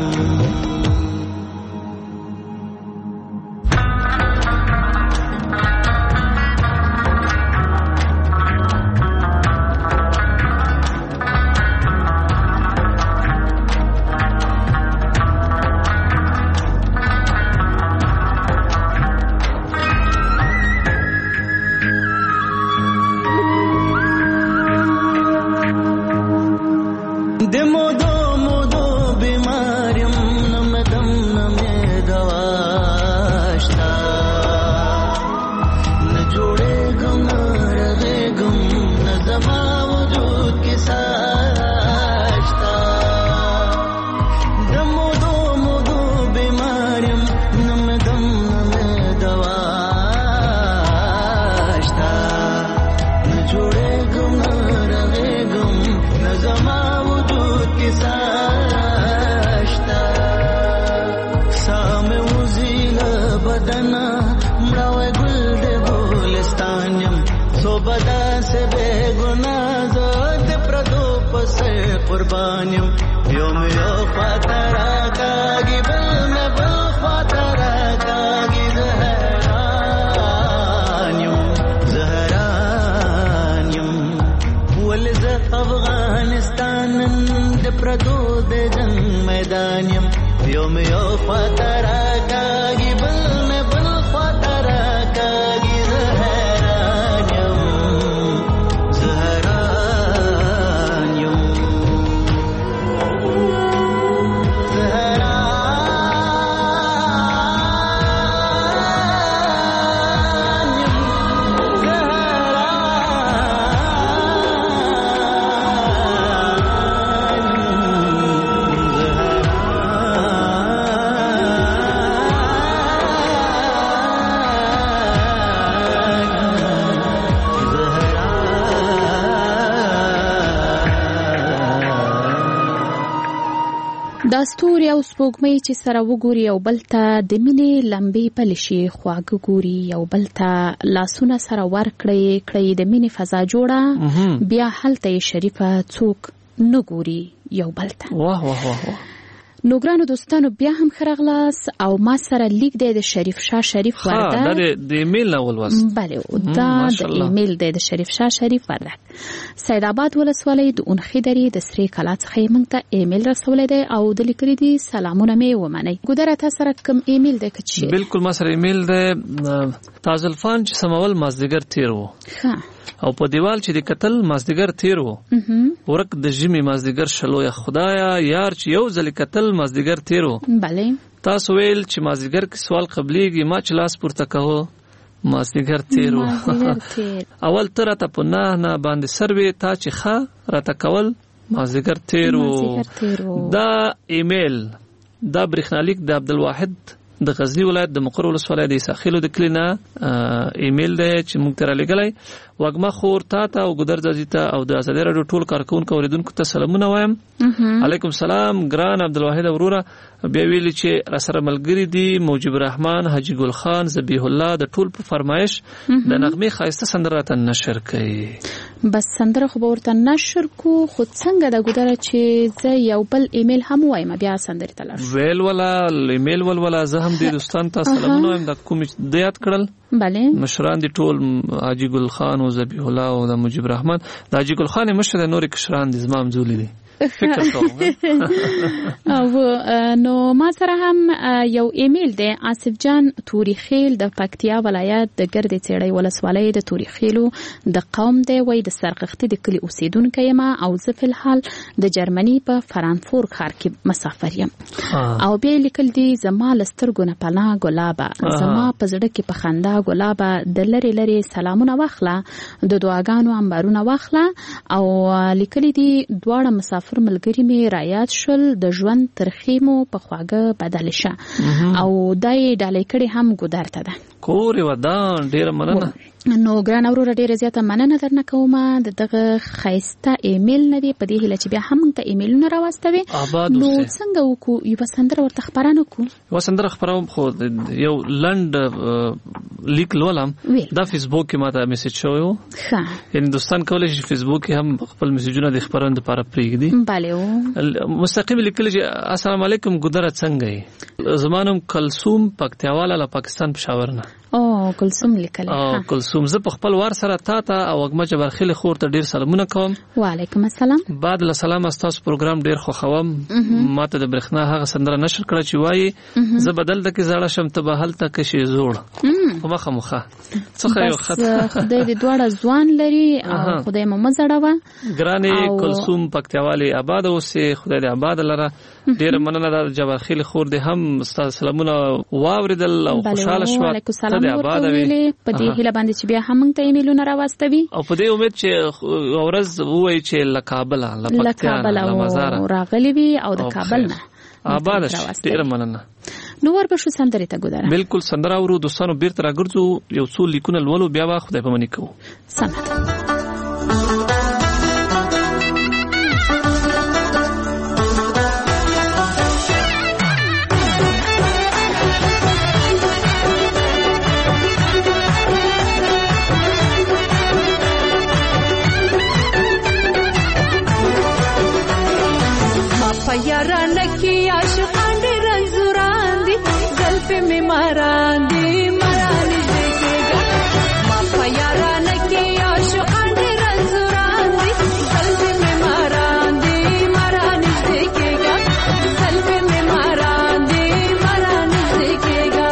قربانیم یوم یو خاطرہ کاگی بل میں بل خاطرہ کاگی زہرانیم زہرانیم ولز افغانستان د پردو د جنگ میدانیم یوم یو خاطرہ کاگی بل میں بل خاطرہ کاگی زہرانیم زہرانیم دا ستوري او سپوږمۍ چې سره وګوري او بل ته د مینې لمبې پلې شي خواږه ګوري او بل ته لاسونه سره ورکړي کړي د مینې فضا جوړه بیا هلته یې شریفه څوک نه ګوري یو بل ته واه واه واه نو ګرانو دوستانو بیا هم خرغلاس او ما سره لیک دی د شریف شاه شریف وردک ها دا د ایمیل نه ولوست بله دا د ایمیل دی د شریف شاه شریف وردک سید آباد ولسوالۍ د اونخې درې د سرې کلا څخه یې موږ ته ایمیل رسولی دی او د لیکلي دي سلامونه مې ومنئ ګودره تا سره کوم ایمیل دی که چیرې بلکل ما سره ایمیل دی تازلفان چې سمول مازدیګر تیر و ښه او په دیوال چې د قتل مازدیګر تیر و ورک د ژمي مازدیګر شلو یا خدایا یار چې یو ځل قتل مازدیګر تیر و بله تاسو ویل چې مازدیګر کې سوال قبليږي ما چې لاس پورته کوو مازدیګر تیر و اول تر ته په نه نه باندې سروي تا چې ښه راته کول مازدیګر تیر و دا ایمیل دا برېښنالیک د عبدالواحد د غزنی ولایت د مقر ولسوالۍ د ساخیلو د کلینا ایمیل دی چې موږ ته رالیږلی وږمه خور تا ته او ګودر ځاځي ته او د ازادۍ راډیو ټول کارکوونکو اورېدونکو ته سلامونه وایم علیکم سلام ګران عبدالواحد وروره بیا ویلي چې راسره ملګري دي موجب الرحمن حاجي ګل خان ذبیح الله د ټول په فرمایش د نغمې ښایسته سندره راته نشر کوي بس سندره خو به ورته نشر کو خو څنګه د ګودره چې زه یو بل ایمیل هم وایم بیا سندرې ته لاړ شو ویل ولا ایمیل ول ولا زه هم دې دوستان ته سلامونه وایم د کوم د یاد کړل بله مشران دي ټول حاجي ګل خان او ذبیح الله او د موجب الرحمن د حاجي ګل خان مشر د نور کشران دي زمام زولي دي فکر کوم. او نو ما سره هم یو ایمیل دی آصف جان توریخیل د پکتیا ولایت د ګردې څېړۍ ولسوالۍ د توریخیلو د قوم دی وای د سرغښتې د کلی اوسیدونکی یم او زه فی الحال د جرمني په فرانکفورت ښار کې مسافر یم. او بیا لیکل دي زما له سترګو نه پناه ګلابه زما په زړه کې په خندا ګلابه د لرې لرې سلامونه واخله د دعاګانو انبارونه واخله. او لیکلي دي دواړه مسافر پر ملګری می رایات شول د ژوند ترخی مو په خواږه بدل شه او دای ډالۍ کړي هم ګودر ته ده. کور ودان ډیره مننه. نو ګران اورو ډیره زیاته مننه درنه کوم د دغه خایسته ایمیل نه دی په دې هله چې بیا هم ته ایمیلونه راوستوي. نو څنګه وکړو یو سندره ورته خبرانه کو یو سندره خبروم خو یو لند لیک لولم دا فیسبوک کې ماته میسج شوی و. ښه هندستان کولای شي فیسبوک کې هم خپل میسجونه د خبرونه لپاره پریږدي. bale مستقیم لیکل چې السلام علیکم ګدره څنګه زمانم کلثوم پکتیواله له پاکستان پېښور نه. او کلثوم لیکل. او کلثوم زه په خپل وار سره تا ته او وګمه جبرخیل خور ته ډیر سلامونه کوم. وعلیکم السلام. بعد له سلام تاسو پروګرام ډیر خوښوم. ماته د برښنا هغه سندره نشر کړه چې وایي زه بدل د کې زړه شم ته به هلته کې شي زوړ خو مخه مخه څخه یو خط خدای دې دواړه ځوان لري او خدای مو مزړوه. ګرانې کلثوم پکتیوالی آباد اوسې خدای دې آباد لره. ډیر مننه د جبرخیل خور دې هم ستاسو سلامونه واوریدل او خوشاله شو. ته دې آباد وي په دې هیله باندې چې بیا هم ته ایمیلونه راوستوي او په دې امید چې ورځ وای چې له کابل له پکتیا له مزار راغلی وي او د کابل نه آباد شي. ډیر مننه. نو وربشو سندره ته ګودره. بالکل سندره ورو دوستانو بیرته راګرځو یو څو لیکونه لولو بیا وا خدای په منی کوو. سمه یاران کی عاشقان دی رنزوران دی گلف میں ماران دی مران دیکھے گا. ما پا یاران کی عاشقان دی رنزوران دی گلف میں ماران دی مران دیکھے گا. گلف میں ماران دی مران دیکھے گا.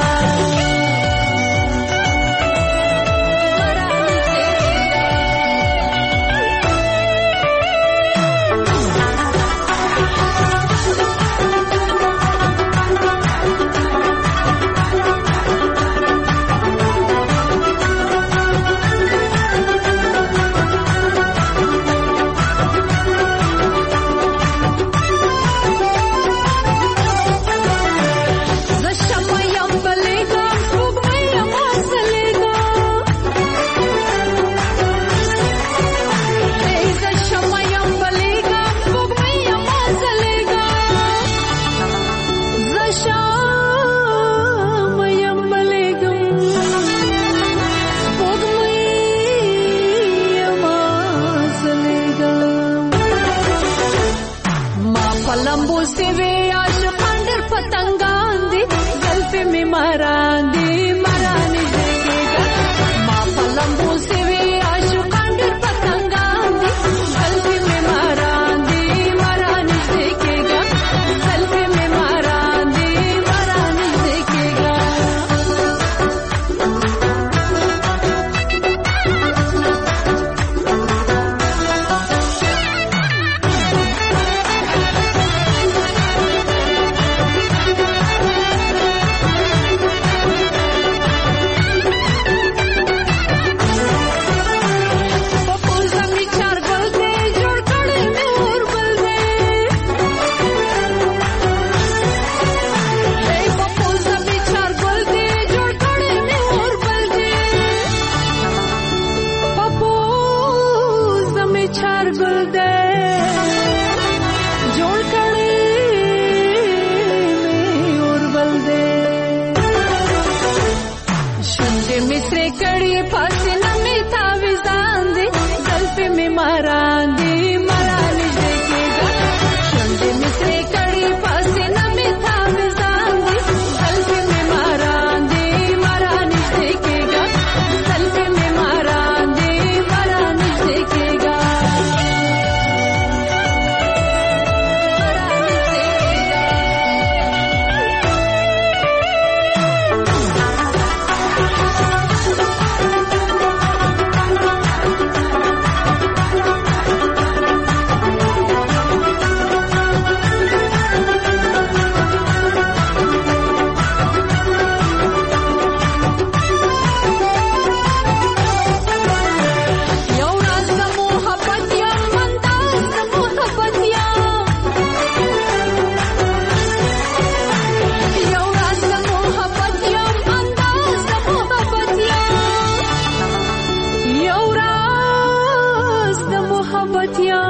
محبت یا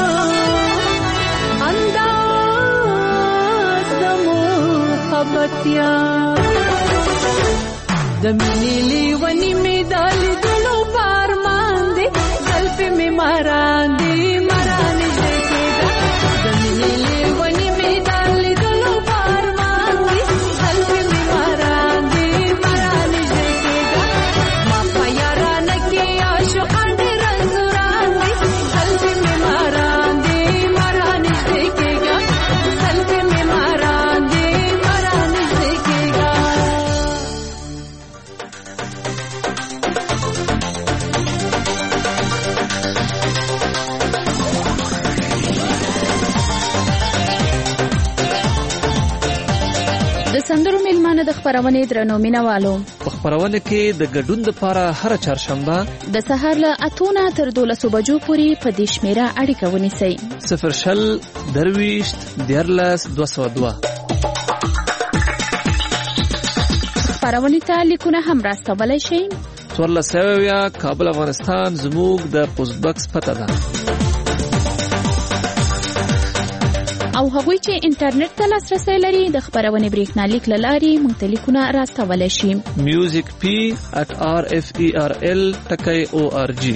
انداز د محبت یا د مینې لیونی می دال دلو پار مان دي زلف می ماران دي ماران دې کېدا د مینې لیونی می دال دلو پار مان دي زلف می ماران دي ماران دې کېدا ما پیاران کې عاشقان دې رنزوران دي زلف می ماران دي ماران دې کېدا زلف می ماران دي ماران دې کېدا د سندرو میلمانه د خبرونې درنو مینوالو په خبرونه کې د ګډون لپاره هر چهارشنبه د سهار له اتونه تر دولسو بجو پورې په دې شمیره اړیکه ونیسئ صفر شل درویشت دیارلس دوه سوه دوه خبرونې ته لیکونه هم راستولی شئ څوارلس سوه اویا کابل افغانستان زموږ د پوسټ بکس پته ده او هغوی چې انټرنیټ ته لاسرسی لري د خبرونې بریښنالیک له لارې موږ ته لیکونه راستولی شي میوزیک پی ات آر اف ای آر ال ټکی او آر جی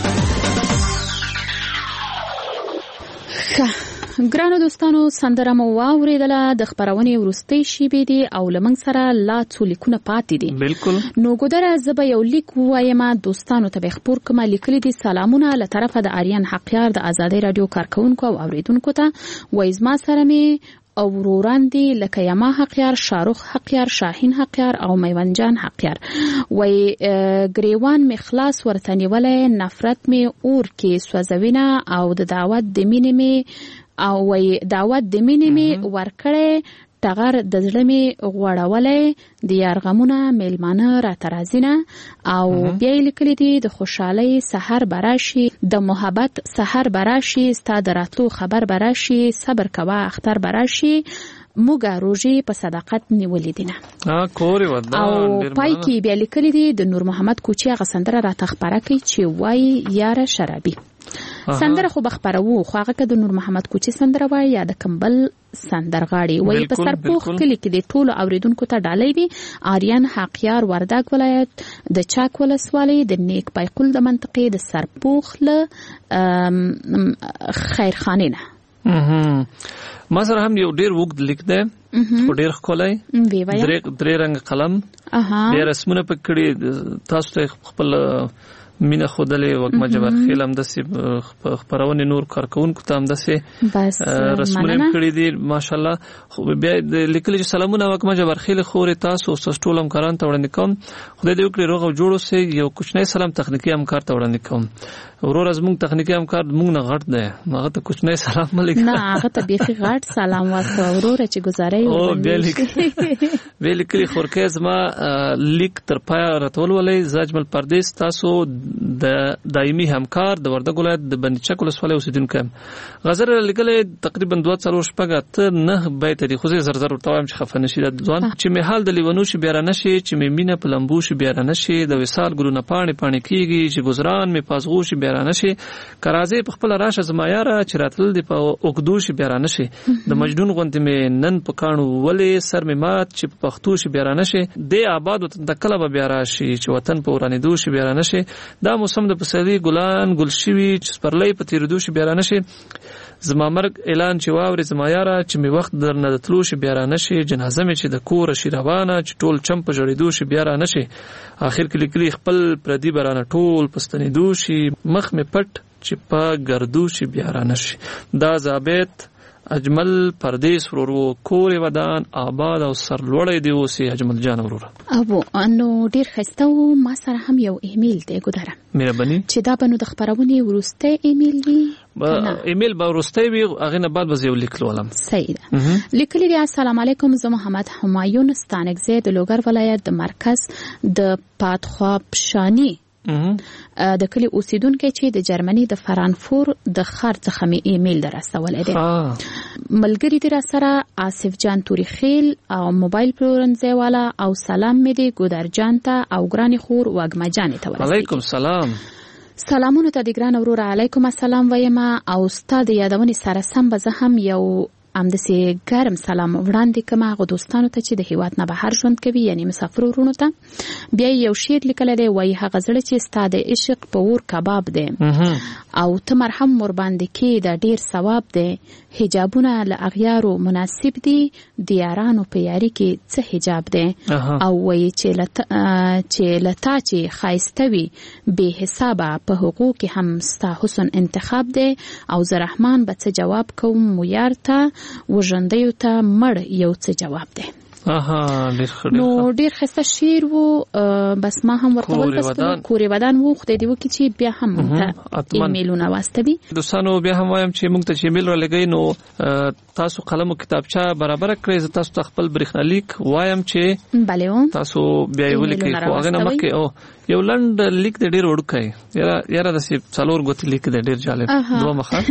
ګرانو دوستانو سندره مو واوریدله د خبرونې وروستۍ شیبې دي او لمنګ سره لا څو لیکونه پاتې دي بالکل نو ګودره زه به یو لیک ووایم دوستانو ته به خبر کومه لیکلي دي سلامونه له طرفه د آریان حقیار د آزادۍ رادیو کارکونکو او اوریدونکو ته وایي زما سره مې او وروران دي لکه یما حقیار شاروخ حقیار شاهین حقیار او میوانجان حقیار وای گریوان می خلاص ورته نیولې نفرت می اور کې سوځوینه او د دعوت د مینې می او وای دعوت د مینې می ورکړې ټغر د زړه می غوړولې د یارغمونه میلمانه را ترازینه او بیا لیکلي دي د خوشحالي سحر براشي د محبت سحر براشي ستاد راتلو خبر براشي صبر کوا اختر براشي موږ روزي په صداقت نیولې دي نه ها کوري ودا او پای کې بیا لیکلي دي د نور محمد کوچي غسندره را تخبره کوي چې وای یاره شرابي سندره خو بخبرو خو هغه که د نور محمد کوچي سندره وای یا د کمبل سندرغاړي وای په سرپوخ کلی کې د ټولو اوریدونکو ته ډالۍ دي آریان حقیار وردګ ولایت د چاک ولسوالۍ د نیک پایقل د منطقې د سرپوخ له خیرخانه نه ما سره هم یو ډیر وګد لیک ده خو ډیر ښکلی درې درې رنګ قلم ډیر رسمونه پکړي تاسو ته خپل مینه خودلې وګما جبر خیل هم دسي خبرونه نور کارکونکو ته هم دسي رسمونه کړی دي ماشاءالله خو بیا لیکل چې سلامونه وګما جبر خیل خوري تاسو او ټولم کاران ته وړاندې کوم خدای دې وکړي روغ او جوړو سي یو کوچنی سلام تخنیکی همکار ته وړاندې کوم ورور از موږ تخنیکی همکار موږ نه غټ دی هغه ته کوچنی سلام ملګری نه هغه ته بیخي غټ سلام واسه ورور چې گزارې او بیا لیک بیا لیکلي خورکه زما لیک تر پای راتول ولې زاجمل پردیس تاسو د دایمي همکار د وردګ ولایت د بندچک ولسوالۍ اوسیدونکو غزر لیکل تقریبا دوه څلور شپږ ته نه به تری خو زر زر ورتاوم چې خفنه شي د ځوان چې می حال د لیونو شي بیا نه شي چې می مینه په لمبو شي بیا نه شي د وصال ګلونه پانی پانی کیږي چې گزاران می پازغو شي بیا نه شي کرازه په خپل راشه زما یاره چې راتل دی په اوګدو شي بیا نه شي د مجنون غونډ می نن په کانو ولې سر می مات چې په پښتو شي بیا نه شي د آباد د کلب بیا راشي چې وطن په ورانې دو شي بیا نه شي دا موسم د پسرلي ګلان ګلشوي چې سپرلۍ په تیرېدو شي بیا نه شي زما مرګ اعلان چې واوري زما یاره چې می وخت درنه د تلو شي بیا نه شي جنازه می چې د کور شي روانه چې ټول چم په جوړېدو شي بیا نه شي اخر کې لیکلي خپل پردي برانه ټول پستنېدو شي مخ می پټ چې په ګردو شي بیا نه شي دا ثابت اجمل پردیس ورورو کور ودان آباد او سرلوړی دی اوسې اجمل جان ورور ابو انو ډیر خسته و ما سره هم یو ایمیل دی ګدره مهرباني چې دا بنو د خبرونه ورسته ایمیل دی ایمیل به ورسته وي هغه نه بعد به یو لیکل ولم صحیح ده لیکلی دی السلام علیکم زه محمد همایون ستانکزی د لوګر ولایت د مرکز د پاتخواب شانی د کلی اوسیدونکو چې د جرمني د فرانکفور د ښار څخه می ایمیل درستولې ده ملګری دی را سره آصف جان توریخیل او موبایل پلورنځي والا او سلام می دی ګودر جان ته او ګرانی خور وګما جان ته ورسېږي علیکم سلام سلامونه ته د ګران ورور علیکم السلام وایم او استاد یادونې سره سم به زه هم یو همداسې ګرم سلام وړاندې کوم هغو دوستانو ته چې د هیواد نه بهر ژوند کوي یعنی مسافر ورونو ته. بیا یو شعر لیکلی دی وایي هغه زړه چې ستا د عشق په اور کباب دی او ته مرهم ورباندې کېږده ډېر ثواب دی. حجابونه له اغیارو مناسب دي د یارانو په یاري کې څه حجاب دی او وایي چې له تا چې ښایسته وي بې حسابه په هغو کې هم ستا حسن انتخاب دی او زه رحمان به څه جواب کوم یار ته وژندیو ته مړ یو څه جواب دی. اها ډیر ښه نو ډیر ښایسته شعر و. بس ما هم ورته ولوستل کورې ودان و خدای دې وکړي چې بیا هم موږ ته ایمیلونه واستوي. دوستانو بیا هم وایم چې موږ ته چې ایمیل رالېږئ نو تاسو قلم او کتابچه برابر کړئ. زه تاسو ته خپل برېښنالیک وایم چې بله تاسو بیا یې ولیکئ خو هغې نه مخکې او یو لنډ لیک دی ډېر وړوکی یاره داسې څلور ګوتې لیک دی ډېر جالب دوه مخه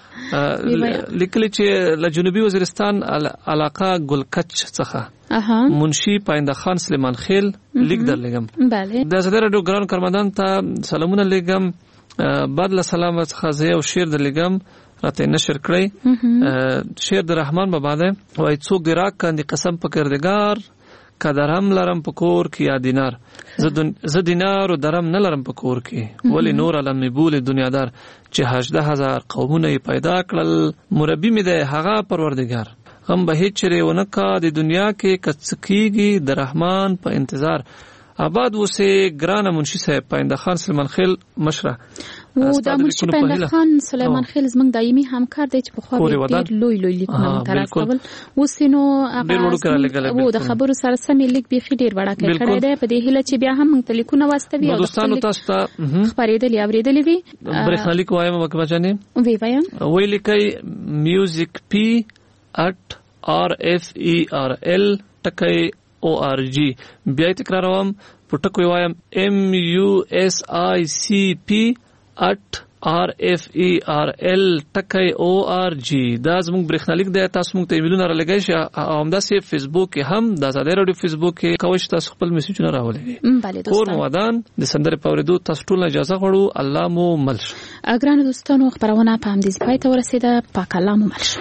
لیکلی چې له جنوبي وزیرستان علاقه ګلکچ څخه منشي پاینده خان سلیمان خیل لیک درلېږم. د ازادي راډیو ګران کارمندان ته سلامونه لیږم. بعد له سلام څخه زه یو شعر درلېږم راته نشر کړئ. شعر د رحمان بابا دی وایي څوک دې راکاندي قسم په کردګار که درهم لرم په کور کې یا دینار زه دینار و درهم نه لرم په کور کې ولی نور علم می بول دنیادار چې هجده هزار قومونه یې پیدا کړل مربي مې دی هغه پروردګار غم به هیڅ چیرې ونه کا د دنیا کې که څه کېږي د رحمان په انتظار. آباد اوسې ګرانه منشي صاحب پاینده خان سلیمان خیل مشره و دا منشي پاینده خان سلیمان خیل زموږ دایمي همکار دی چې پخوا ډېر لوی لوی لیکونه موږ ته راستول. اوس نو هغه د خبرو سره سمې لیک بیخي ډېر وړاکی کړی دی په دې هیله چې بیا هم موږ ته لیکونه واستوي او دوستانو تاسو ته خپرېدلي اورېدلي وي. برېښنالیک وایم مکبه جانې وی وایم وی لیکئ میوزیک پی ات آر اف ای آر ال ټکی او آر جی. بیا تکراروم په ټکو وایم ام یو اس آی سی پی ات آر اف ای آر ال ټکی او آر جی. دا زموږ برېښنالیک دی. تاسو موږ ته ایمیلونه رالېږئ شئ او همداسې فیسبوک کې هم د ازادۍ راډیو فیسبوک کې کوئ چې تاسو خپل میسیجونه راولېږئ. کور مو ودان د سندرې په اورېدو تاسو ټول نه اجازه غواړو. الله مو مل شه. ګرانو دوستانو خپرونه په همدې ځای پای ته ورسېده. پاک الله مو مل شه.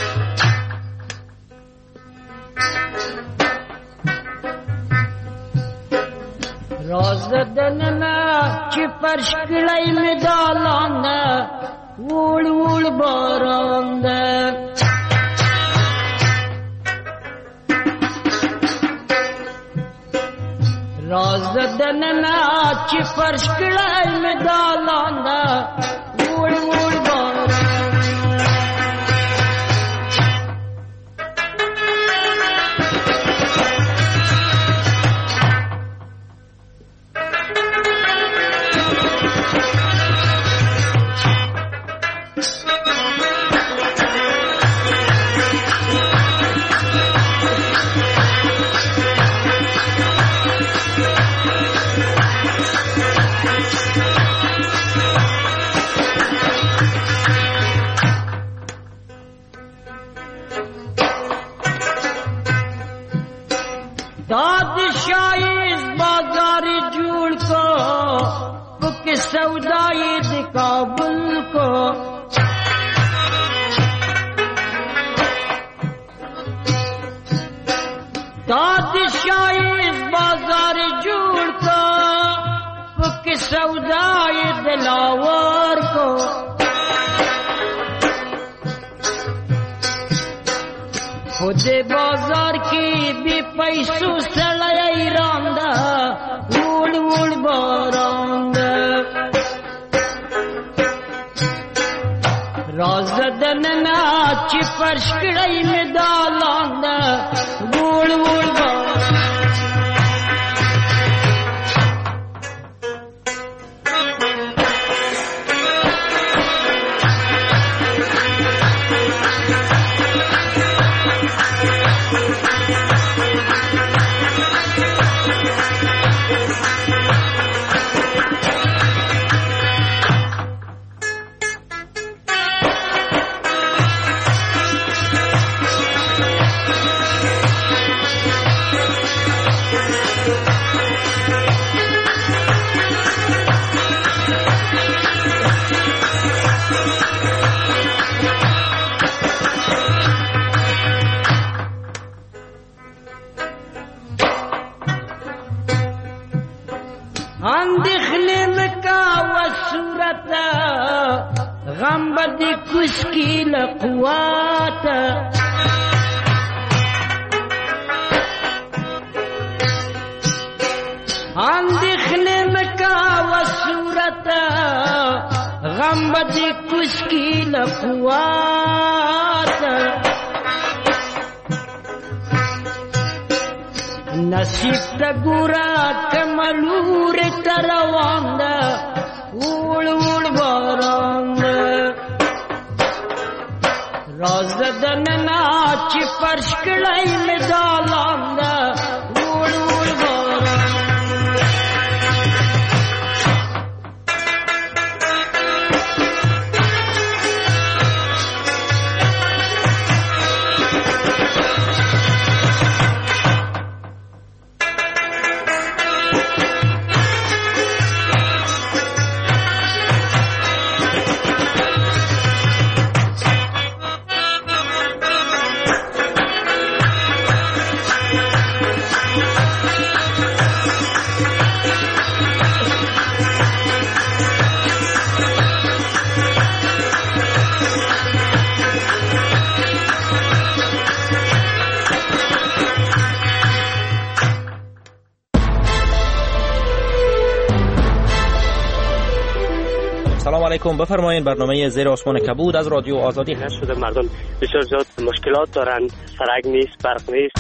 راز دننا چې فرش کړی مې دالان وړ وړ باران راز دننا چې فرش کړی مې دالان وړ وړ باران سودائی د کابل کو بادشاہی بازار جوڑ کو پک سودائی دلاور کو خود بازار کی بھی پیسو سڑائی راندا وڑ وڑ باراند رازدن ناچ فرش کڑائی میں دالاند وڑ وڑ باراند کوسکی لقوات اندخنه مکا و صورت غم بدی کوسکی لقوات نصیب تا گورا کملور تروان دا وول وول باران دا راز دننا چی فرش کڑائی میں دالان دا وول وول باران سلام علیکم. بفرمایید. برنامه زیر آسمان کبود از رادیو آزادی هست. شده مردم بسیار زیاد مشکلات دارن، سرک نیست، برق نیست.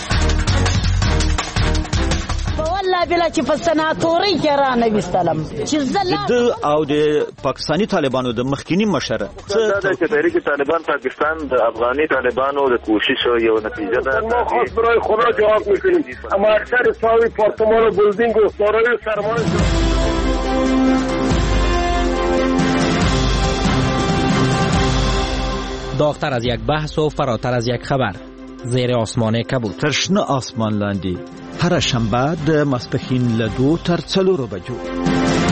والله بلا چې په سناتوري کې را نه وستلم چې زله د او د پاکستانی طالبانو د مخکینی مشره څه د تحریک طالبان پاکستان د افغاني طالبانو د کوشش یو نتیجه ده. ما خاص برای خدا جواب میکنیم، اما اکثر ساوی پارتمان و بلدینگ و سارای سرمایه داغتر از یک بحث و فراتر از یک خبر. زیر آسمان کبود. ترشنه آسمان لاندی هر شنبه د ماسپښین له دو تر څلورو بجو.